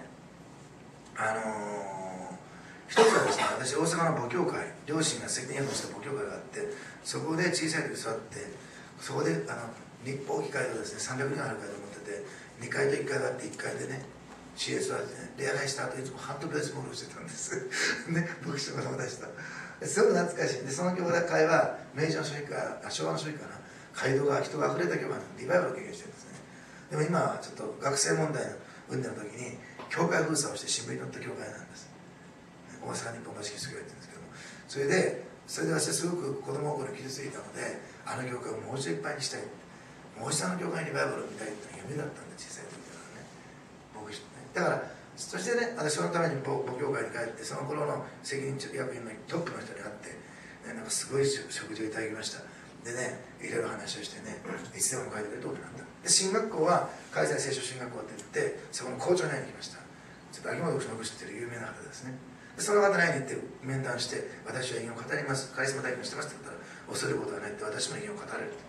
一つはですね、私大阪の母教会、両親が責任をした母教会があって、そこで小さい時座って、そこで立法議会とですね300人ある会と思ってて、2階と1階があって、1階でね CS はですね、礼拝した後いつもハンドベースボールをしてたんですね、牧師とか友達と。 すごく懐かしい。でその教会は明治の初期か昭和の初期かな、街道が人があふれた教会のリバイバルを経験してるんですね。でも今はちょっと学生問題の運動の時に教会封鎖をして新聞に載った教会なんです。大阪日本橋キリスト教会って言うんですけども、それで私はすごく子供心に傷ついたので、あの教会をもう一度いっぱいにしたい、もう一度あの教会にリバイバルを見たいっていうのが夢だったんで、小さい時からね、牧師とね。だからそしてね、私そのために母教会に帰って、その頃の責任役員のトップの人に会って、なんかすごい食事をいただきました。でね、いろいろ話をしてね、いつでも帰ってくれるとなんだ。で進学校は海西聖書進学校って言って、そこの校長に会いに行きました。ちょっと秋元牧師の知ってる有名な方ですね。でその方に会いに行って面談して、私は異言を語ります、カリスマ体験してますって言ったら、恐れることはないって、私も異言を語れるって、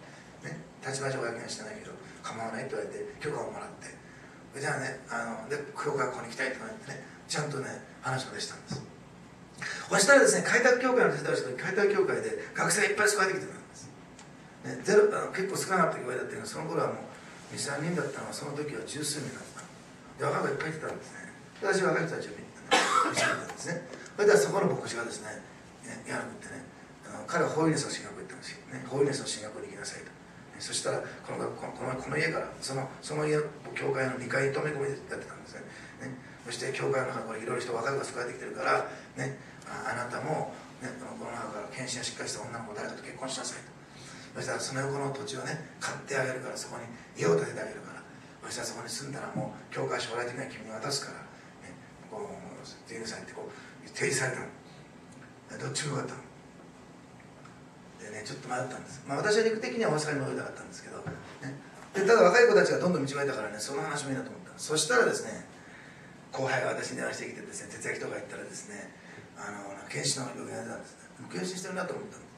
ね、立場上は役にはしてないけど構わないって言われて許可をもらって、じゃあね、で教会ここに来たいって言われてね、ちゃんとね話までしたんです。そしたらですね、開拓教会の手伝いをした時、開拓教会で学生がいっぱい救われてきてたんです、ね、結構少なかった教会だったけど、その頃はもう 2,3 人だったのが、その時は十数人だったで、若い子がいっぱいいてたんですね。で私は若い人たちを見てたんですね。それではそこの牧師がですね、やるってね、彼はホーリネスの進学に行ったんですよね。ホーリネスの進学に行きなさいと。そしたらこの家からその家教会の2階に泊め込みでやってたんですね。そして教会の中からいろいろ人若い子が救われてきてるから、ね、あなたも、ね、この中から献身がしっかりした女の子誰かと結婚しなさいと。そしたらその横の土地をね買ってあげるから、そこに家を建ててあげるから、そしたらそこに住んだらもう教会将来的には君に渡すから、ね、こう出なさいってこう提示されたの。どっちもよかったのでね、ちょっと迷ったんです。私は陸的には大阪に戻りたかったんですけど、ね、でただ若い子たちがどんどん道がいたからね、その話もいいなと思ったんです。そしたらですね、後輩が私に電話してきてですね、徹夜とか行ったらですね、検視の病院が出たんですね。検診してるなと思ったんです。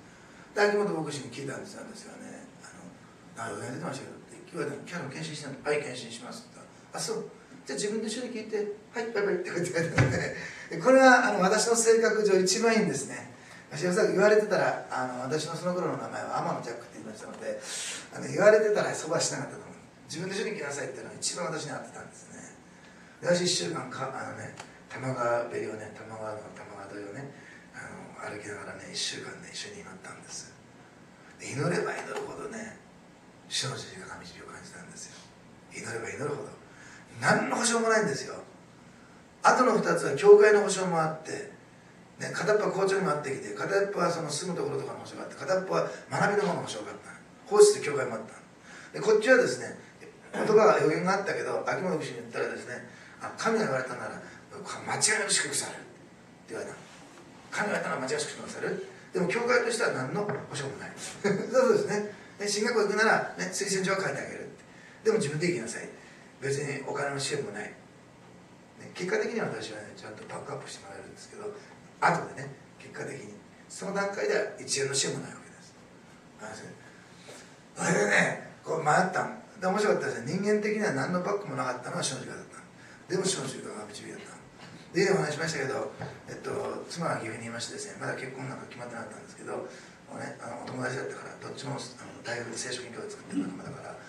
で秋元牧師に聞いたんですよ、私はね、病院出てましたけどって言われたら、キャラ検診してないの？はい、検診しますって言ったら、あ、そう、じゃあ自分で一緒に聞いて、はい、バイバイって言って書いてあるので、これは私の性格上一番いいんですね。私は言われてたら、私のその頃の名前は天野ジャックって言いましたので、言われてたらそばしなかったと思う。自分で一緒に来なさいっていうのが一番私に合ってたんですね。で私1週間玉川べりをね、玉川沿いをね歩きながらね、1週間ね一緒に祈ったんです。で祈れば祈るほどね、主の十字架が導きを感じたんですよ。祈れば祈るほど何の保証もないんですよ。あとの2つは教会の保証もあって、ね、片っぽは校長にもあってきて、片っぽはその住むところとかの保証があって、片っぽは学びの方の保証があった。奉仕と教会もあった。でこっちはですね、言葉が予言があったけど、秋元牧師に言ったらですね、神が言われたなら間違いなく祝福されるって言われた。神が言われたなら間違いなく祝福される。でも教会としては何の保証もないそうですね。進学校行くなら、ね、推薦状は書いてあげるって。でも自分で行きなさい。別にお金の支援もない、ね、結果的には私はねちゃんとバックアップしてもらえるんですけど、後でね、結果的にその段階では1円の支援もないわけです。それでね、こう迷ったんで、面白かったですね。人間的には何のバックもなかったのが主の時間だった。でも主の時間が導きだった。でお話しましたけど、妻が岐阜にいましてですね、まだ結婚なんか決まってなかったんですけど、ね、お友達だったから、どっちも大学で聖書研究を作ってる仲間だから、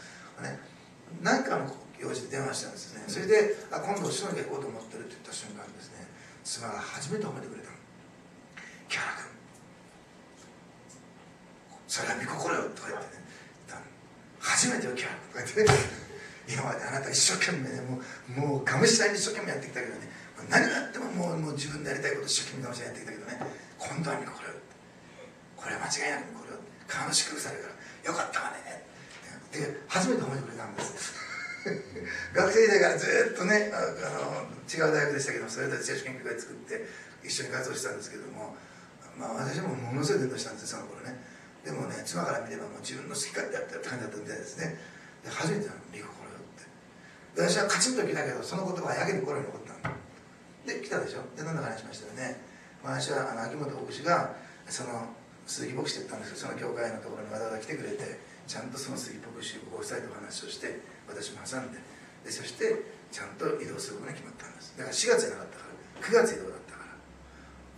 ね、何かの用事で電話したんですね。それで今度主の時間行こうと思ってるって言った瞬間ですね、妻が初めて褒めてくれたの。キャラ君、それは御心よとか言ってね、初めてよキャラ君とか言ってね、今まであなた一生懸命ね、もうがむしゃらに一生懸命やってきたけどね、何があってももう自分でやりたいこと一生懸命がむしゃらにやってきたけどね、今度は御心よ、これは間違いなく御心よ、川の祝福されるからよかったわねって初めて褒めてくれたんです学生時代からずっとね、違う大学でしたけど、それぞれ聖書研究会作って一緒に活動してたんですけども、私もものすごい伝道したんですよ、その頃ね。でもね、妻から見ればもう自分の好き勝手やったって感じだったみたいですね。で初めてなの、御心よって。で私はカチンと来たけど、その言葉はやけに心に残ったので、来たでしょ。で何度か話しましたよね。私は秋元牧師がその鈴木牧師って言ったんですけど、その教会のところにわざわざ来てくれて、ちゃんとその鈴木牧師ご夫妻とお話をして、私も挟んで、そしてちゃんと移動することが決まったんです。だから4月じゃなかったから、9月移動だったから、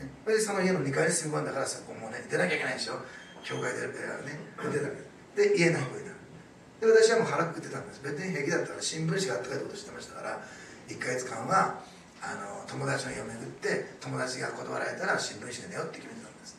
ね、それでその家の2階に住み込んだから、そこもね出なきゃいけないでしょ。教会でね出たけど、で家ない子になる。で私はもう腹くくってたんです。別に平気だったから、新聞紙があったかいことしてましたから、1ヶ月間は友達の家を巡って、友達が断られたら新聞紙で寝ようって決めてたんです。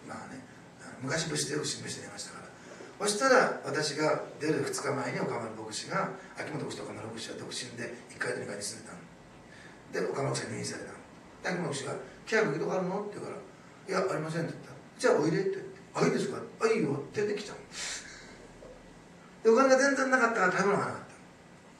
まあね、昔部室でよく新聞紙で出ましたから。そしたら私が出る2日前に岡村牧師が、秋元牧師と岡村牧師は独身で1階と2階に住んでたので、岡村牧師が入院されたので、秋元牧師が「ケア受けとかあるの?」って言うから「いや、ありません」って言ったら「じゃあおいで」って言って「あ、いいですか?」「あ、いいよ」って出てきちゃうで、お金が全然なかったから食べ物がなかった。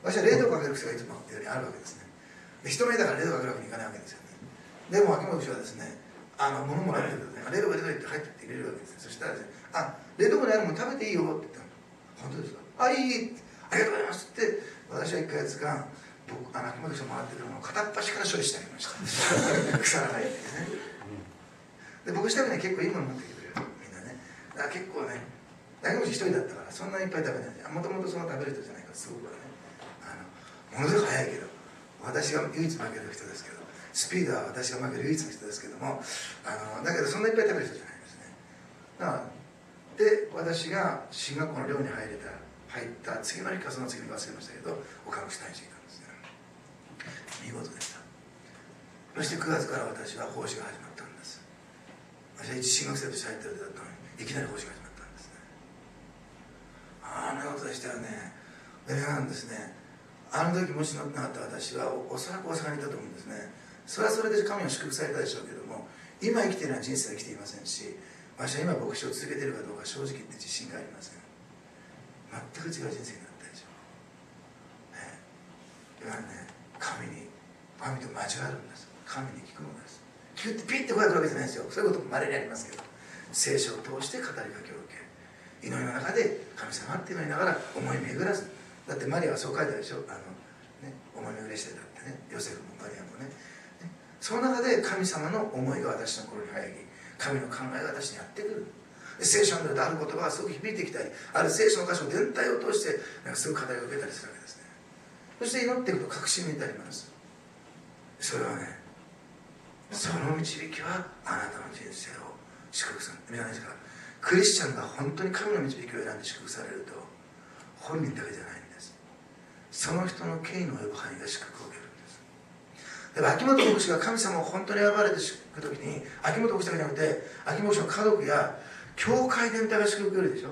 私は冷凍庫かける癖がいつもよりあるわけですね。で、人目だから冷凍庫かけるわけにいかないわけですよね。でも秋元氏はですね、物もらってるとね、冷凍庫に入ってって入れるわけですね。そしたらですね、冷凍庫にあるもの食べていいよって言ったの。本当ですか？いい、ありがとうございますって私は1ヶ月間、秋元氏がもらってるものを片っ端から処理してあげました。腐らないでですね。で、僕したくね、結構いいもの持ってきてくれる、みんなね。だから結構ね、秋元氏一人だったからそんなにいっぱい食べない。もともとその食べる人じゃないから、すごくはね、ものすごく早いけど、私が唯一負ける人ですけど、スピードは私が負ける唯一の人ですけども、だけどそんないっぱい食べる人じゃないですね。で、私が進学校の寮に入った次の日かその次に忘れましたけど、岡野市退院していたんですね。見事でした。そして9月から私は奉仕が始まったんです。私は一進学生として入ってるだったのに、いきなり奉仕が始まったんですね。あんなことでしたよね。でなんですね、あの時もしなかった私はおそらく大阪にいたと思うんですね。それはそれで神を祝福されたでしょうけども、今生きているのは人生は生きていませんし、私は今牧師を続けているかどうか正直言って自信がありません。全く違う人生になったでしょう、ね、今ね、神と交わるんです。神に聞くのです。聞くってピッて声が来るわけじゃないですよ。そういうことも稀にありますけど、聖書を通して語りかけを受け、祈りの中で神様って祈りながら思い巡らず、だってマリアはそう書いたでしょ、思い巡りしてたってね、ヨセフもマリアもね。その中で神様の思いが私の心に入り、神の考えが私にやってくる。聖書の中である言葉がすごく響いてきたり、ある聖書の箇所全体を通してすぐ語りを受けたりするわけですね。そして祈っていくと確信に至ります。それはね、その導きはあなたの人生を祝福する。皆さんですから、クリスチャンが本当に神の導きを選んで祝福されると、本人だけじゃないんです。その人の権威の及ぶ範囲が祝福を受けるんです。だから秋元牧師が神様を本当に選ばれて祝福するときに、秋元牧師だけじゃなくて秋元牧師の家族や教会全体が祝福を受けるでしょ。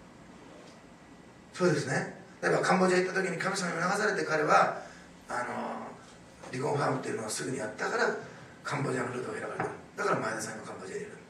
そうですね。例えばカンボジア行った時に神様に流されて、彼は離婚ファームっていうのをすぐにやったからカンボジアのルートを選ばれた。だから前田さんがカンボジアにいる。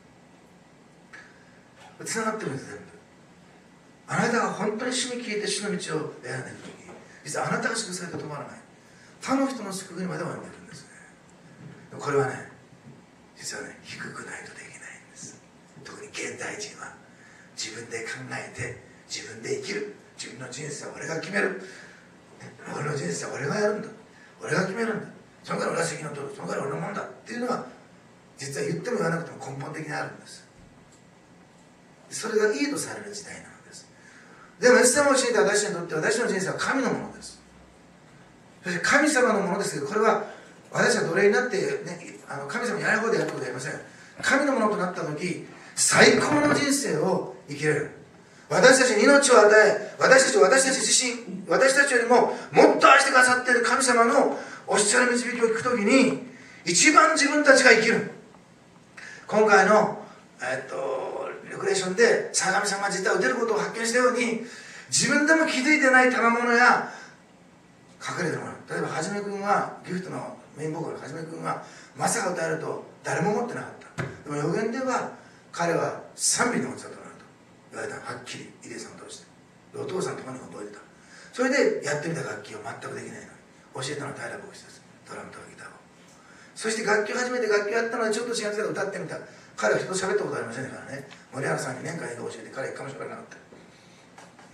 つながってるんです。全部あなたが本当に主に聞いて主の道を選んでいる時、実はあなたが祝福されて止まらない、他の人の祝福にまではなってるんですね。これはね、実はね、低くないとできないんです。特に現代人は自分で考えて自分で生きる。自分の人生は俺が決める。俺の人生は俺がやるんだ。俺が決めるんだ。そのから俺が責任を取る。そのから俺のもんだっていうのが、実は言っても言わなくても根本的にあるんです。それがいいとされる時代なのです。でもイエス様を信じた私にとって私の人生は神のものです。そして神様のものですけど、これは私は奴隷になって、ね、神様にやる方でやることではありません。神のものとなった時、最高の人生を生きれる。私たちに命を与え、私たち自身、私たちよりももっと愛してくださっている神様のおっしゃる導きを聞くときに、一番自分たちが生きる。今回の、レクレーションで相模さんが実は打てることを発見したように、自分でも気づいてない賜物や隠れてるもの、例えばはじめ君はギフトのメインボーカルのはじめ君はまさか歌えると誰も思ってなかった。でも予言では彼は賛美の持ちだとなると言われた。はっきり入江さんを通してお父さんと本人が覚えてた。それでやってみた楽器を全くできないのに教えたのは平牧師です。ドラムとかギターを。そして楽器を初めて楽器をやったのはちょっと違うけど歌ってみた。彼は人と喋ったことありませんからね。森原さんに年間英語を教えて彼は一回も喋らなかった、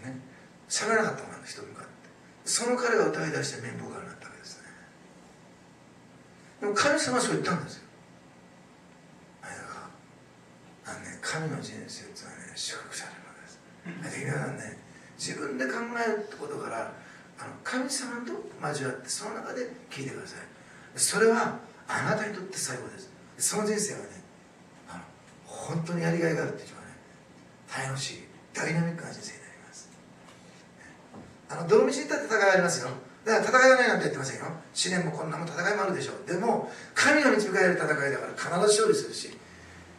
ね、喋らなかったもんなんです、人に向かって。その彼が歌い出して綿棒からになったわけですね。でも神様はそう言ったんですよ。神の人生というのはね、祝福されるのです。皆さんね、自分で考えるってことから神様と交わってその中で聞いてください。それはあなたにとって最後です。その人生はね、本当にやりがいがあるっていうのはね、楽しいダイナミックな人生になります。どの道に行ったって戦いがありますよ。だから戦いがないなんて言ってませんよ。試練も困難も戦いもあるでしょう。でも神の導かれる戦いだから必ず勝利するし、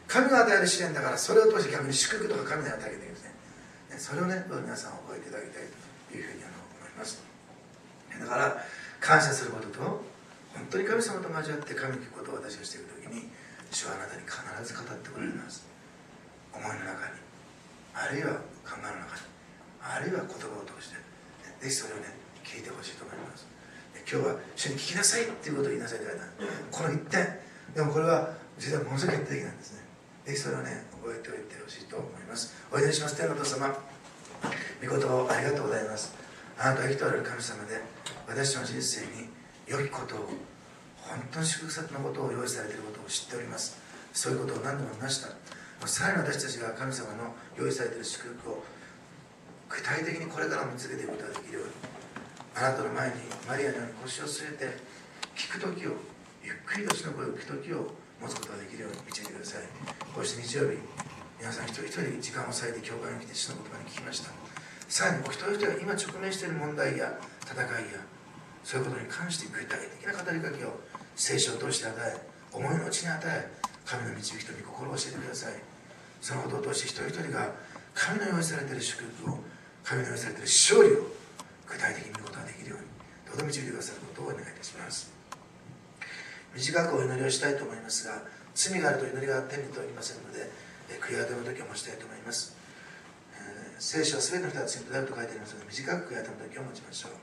神が与える試練だから、それを通して逆に祝福とか神に与えているんですね。それをね、どうぞ皆さん覚えていただきたいというふうに思います。だから感謝することと、本当に神様と交わって神に聞くことを私がしているときに、主はあなたに必ず語ってこられます。思いの中に、あるいは考えの中に、あるいは言葉を通して、ぜひそれをね、聞いてほしいと思います。今日は主に聞きなさいっていうことを言いなさいと言われた。この一点、でもこれは実はものすごく決定的なんですね。ぜひそれをね、覚えておいてほしいと思います。お祈りします。天のお父様、御言葉をありがとうございます。あなたは生きておられる神様で、私の人生に良いことを、本当に祝福のことを用意されていることを知っております。そういうことを何度も見ました。さらに私たちが神様の用意されている祝福を具体的にこれからも見つけていくことができるように、あなたの前にマリアのように腰を据えて聞く時を、ゆっくりと主の声を聞く時を持つことができるように導いてください。こうして日曜日、皆さん一人一人時間を割いて教会に来て主の言葉に聞きました。さらにお一人一人が今直面している問題や戦いや、そういうことに関して具体的な語りかけを聖書を通して与え、思いの内に与え、神の導きと御心を教えてください。そのことを通して一人一人が神の用意されている祝福を、神の用意されている勝利を具体的に見ることができるように、どうぞ導いてくださることをお願いいたします。短くお祈りをしたいと思いますが、罪があると祈りが天に届きませんので、悔い改めの時を持ちたいと思います。聖書は全ての人が罪となると書いてありますので、短く悔い改めの時を持ちましょう。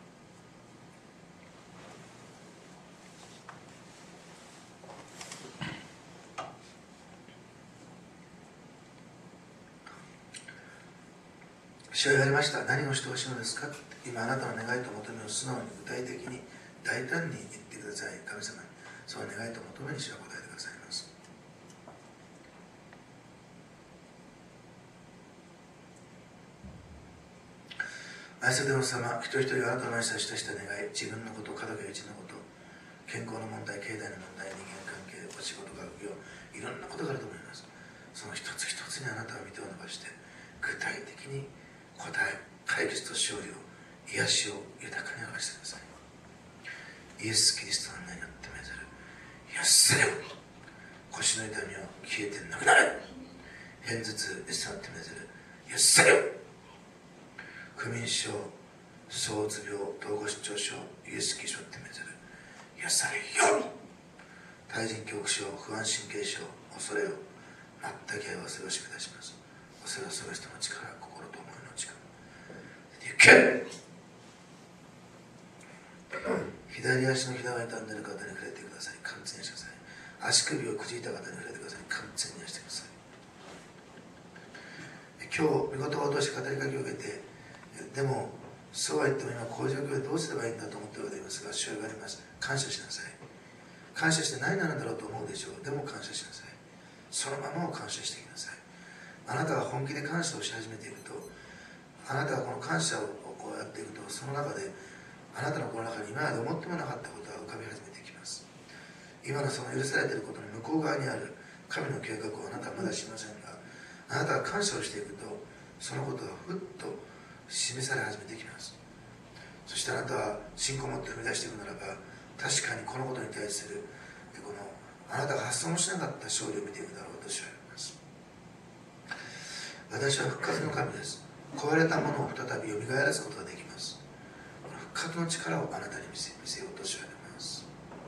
主は言われました。何をしてほしいのですか。今あなたの願いと求めを素直に具体的に大胆に言ってください。神様にその願いと求めに主は答えてくださいます。愛する天の様、一人一人があなたの愛したした願い、自分のこと、家族や一のこと、健康の問題、経済の問題、人間関係、お仕事、学業、いろんなことがあると思います。その一つ一つにあなたは御手を伸ばして、具体的に答え、解決と勝利を、癒しを豊かに表してください。イエス・キリストの名によって命ずる。癒されよ。腰の痛みを消えてなくなれ。片頭痛、イエスによって命ずる。癒されよ。不眠症、躁うつ病、統合失調症、イエス・キリストによって命ずる。癒されよ。対人恐怖症、不安神経症、恐れを全く忘れをしく出します。恐れをする人の力、心と思いの力。行け。左足のひらが痛んでいる方に触れてください。完全にしてください。足首をくじいた方に触れてください。完全にしてください。今日、御言葉を通して語りかけを受けて、でも、そうは言っても今、こういう状況でどうすればいいんだと思っておられますが、主は言われます。感謝しなさい。感謝して何になるんだろうと思うでしょう。でも感謝しなさい。そのままを感謝してください。あなたが本気で感謝をし始めていると、あなたがこの感謝をこうやっていくと、その中であなたのこの中に今まで思ってもなかったことが浮かび始めてきます。今のその許されていることの向こう側にある神の計画をあなたはまだ知りませんが、あなたが感謝をしていくと、そのことがふっと示され始めてきます。そしてあなたは信仰を持って踏み出していくならば、確かにこのことに対するこのあなたが発想もしなかった勝利を見ていくだろうと知られます。私は復活の神です。壊れたものを再びよみがえらすことができます。この復活の力をあなたに見せようと知られます。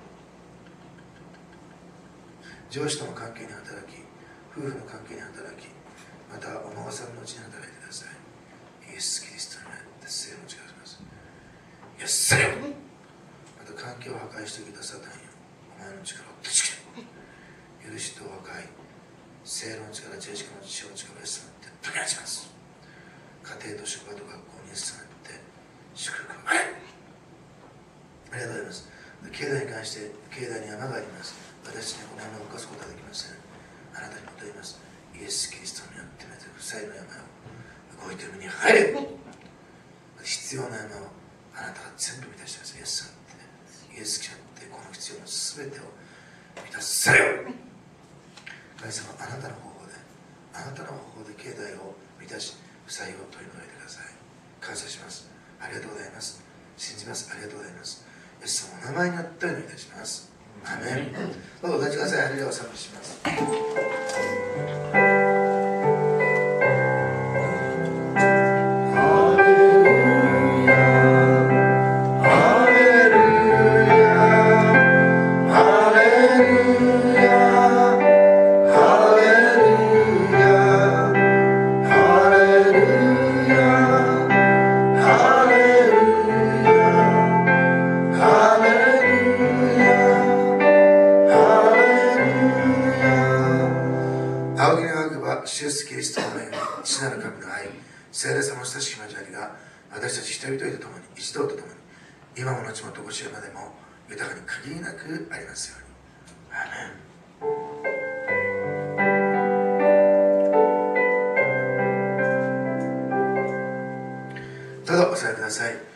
上司との関係に働き、夫婦の関係に働き、またお孫さんのうちに働いてください。イエス・キリストによって聖の力をします。イエスさよ。また関係を破壊してきたサタンよ、お前の力を断ち切れ。許しと和解、聖の力、知識の知識の力をイエスによって解き放ちます。家庭と職場と学校にイエスによって祝福をあれ。ありがとうございます。経済に関して経済に山があります。私にはこの山を動かすことはできません。あなたに戻ります。イエス・キリストによって負債の山を動いている身に入れ。必要な山をあなたが全部満たしてください。イエスさんってね、イエスによってこの必要の全てを満たされよ。神様、あなたの方法で経済を満たし、負債を取り除いてください。感謝します。ありがとうございます。信じます。ありがとうございます。イエス様のお名前によってお祈りいたします。 アーメン。どうぞお立ちください。ハレルヤを賛美します。聖霊様の親しき交わりが私たち人々と共に一同と共に今も後もとこしえまでも豊かに限りなくありますように。アーメン。どうぞお座りください。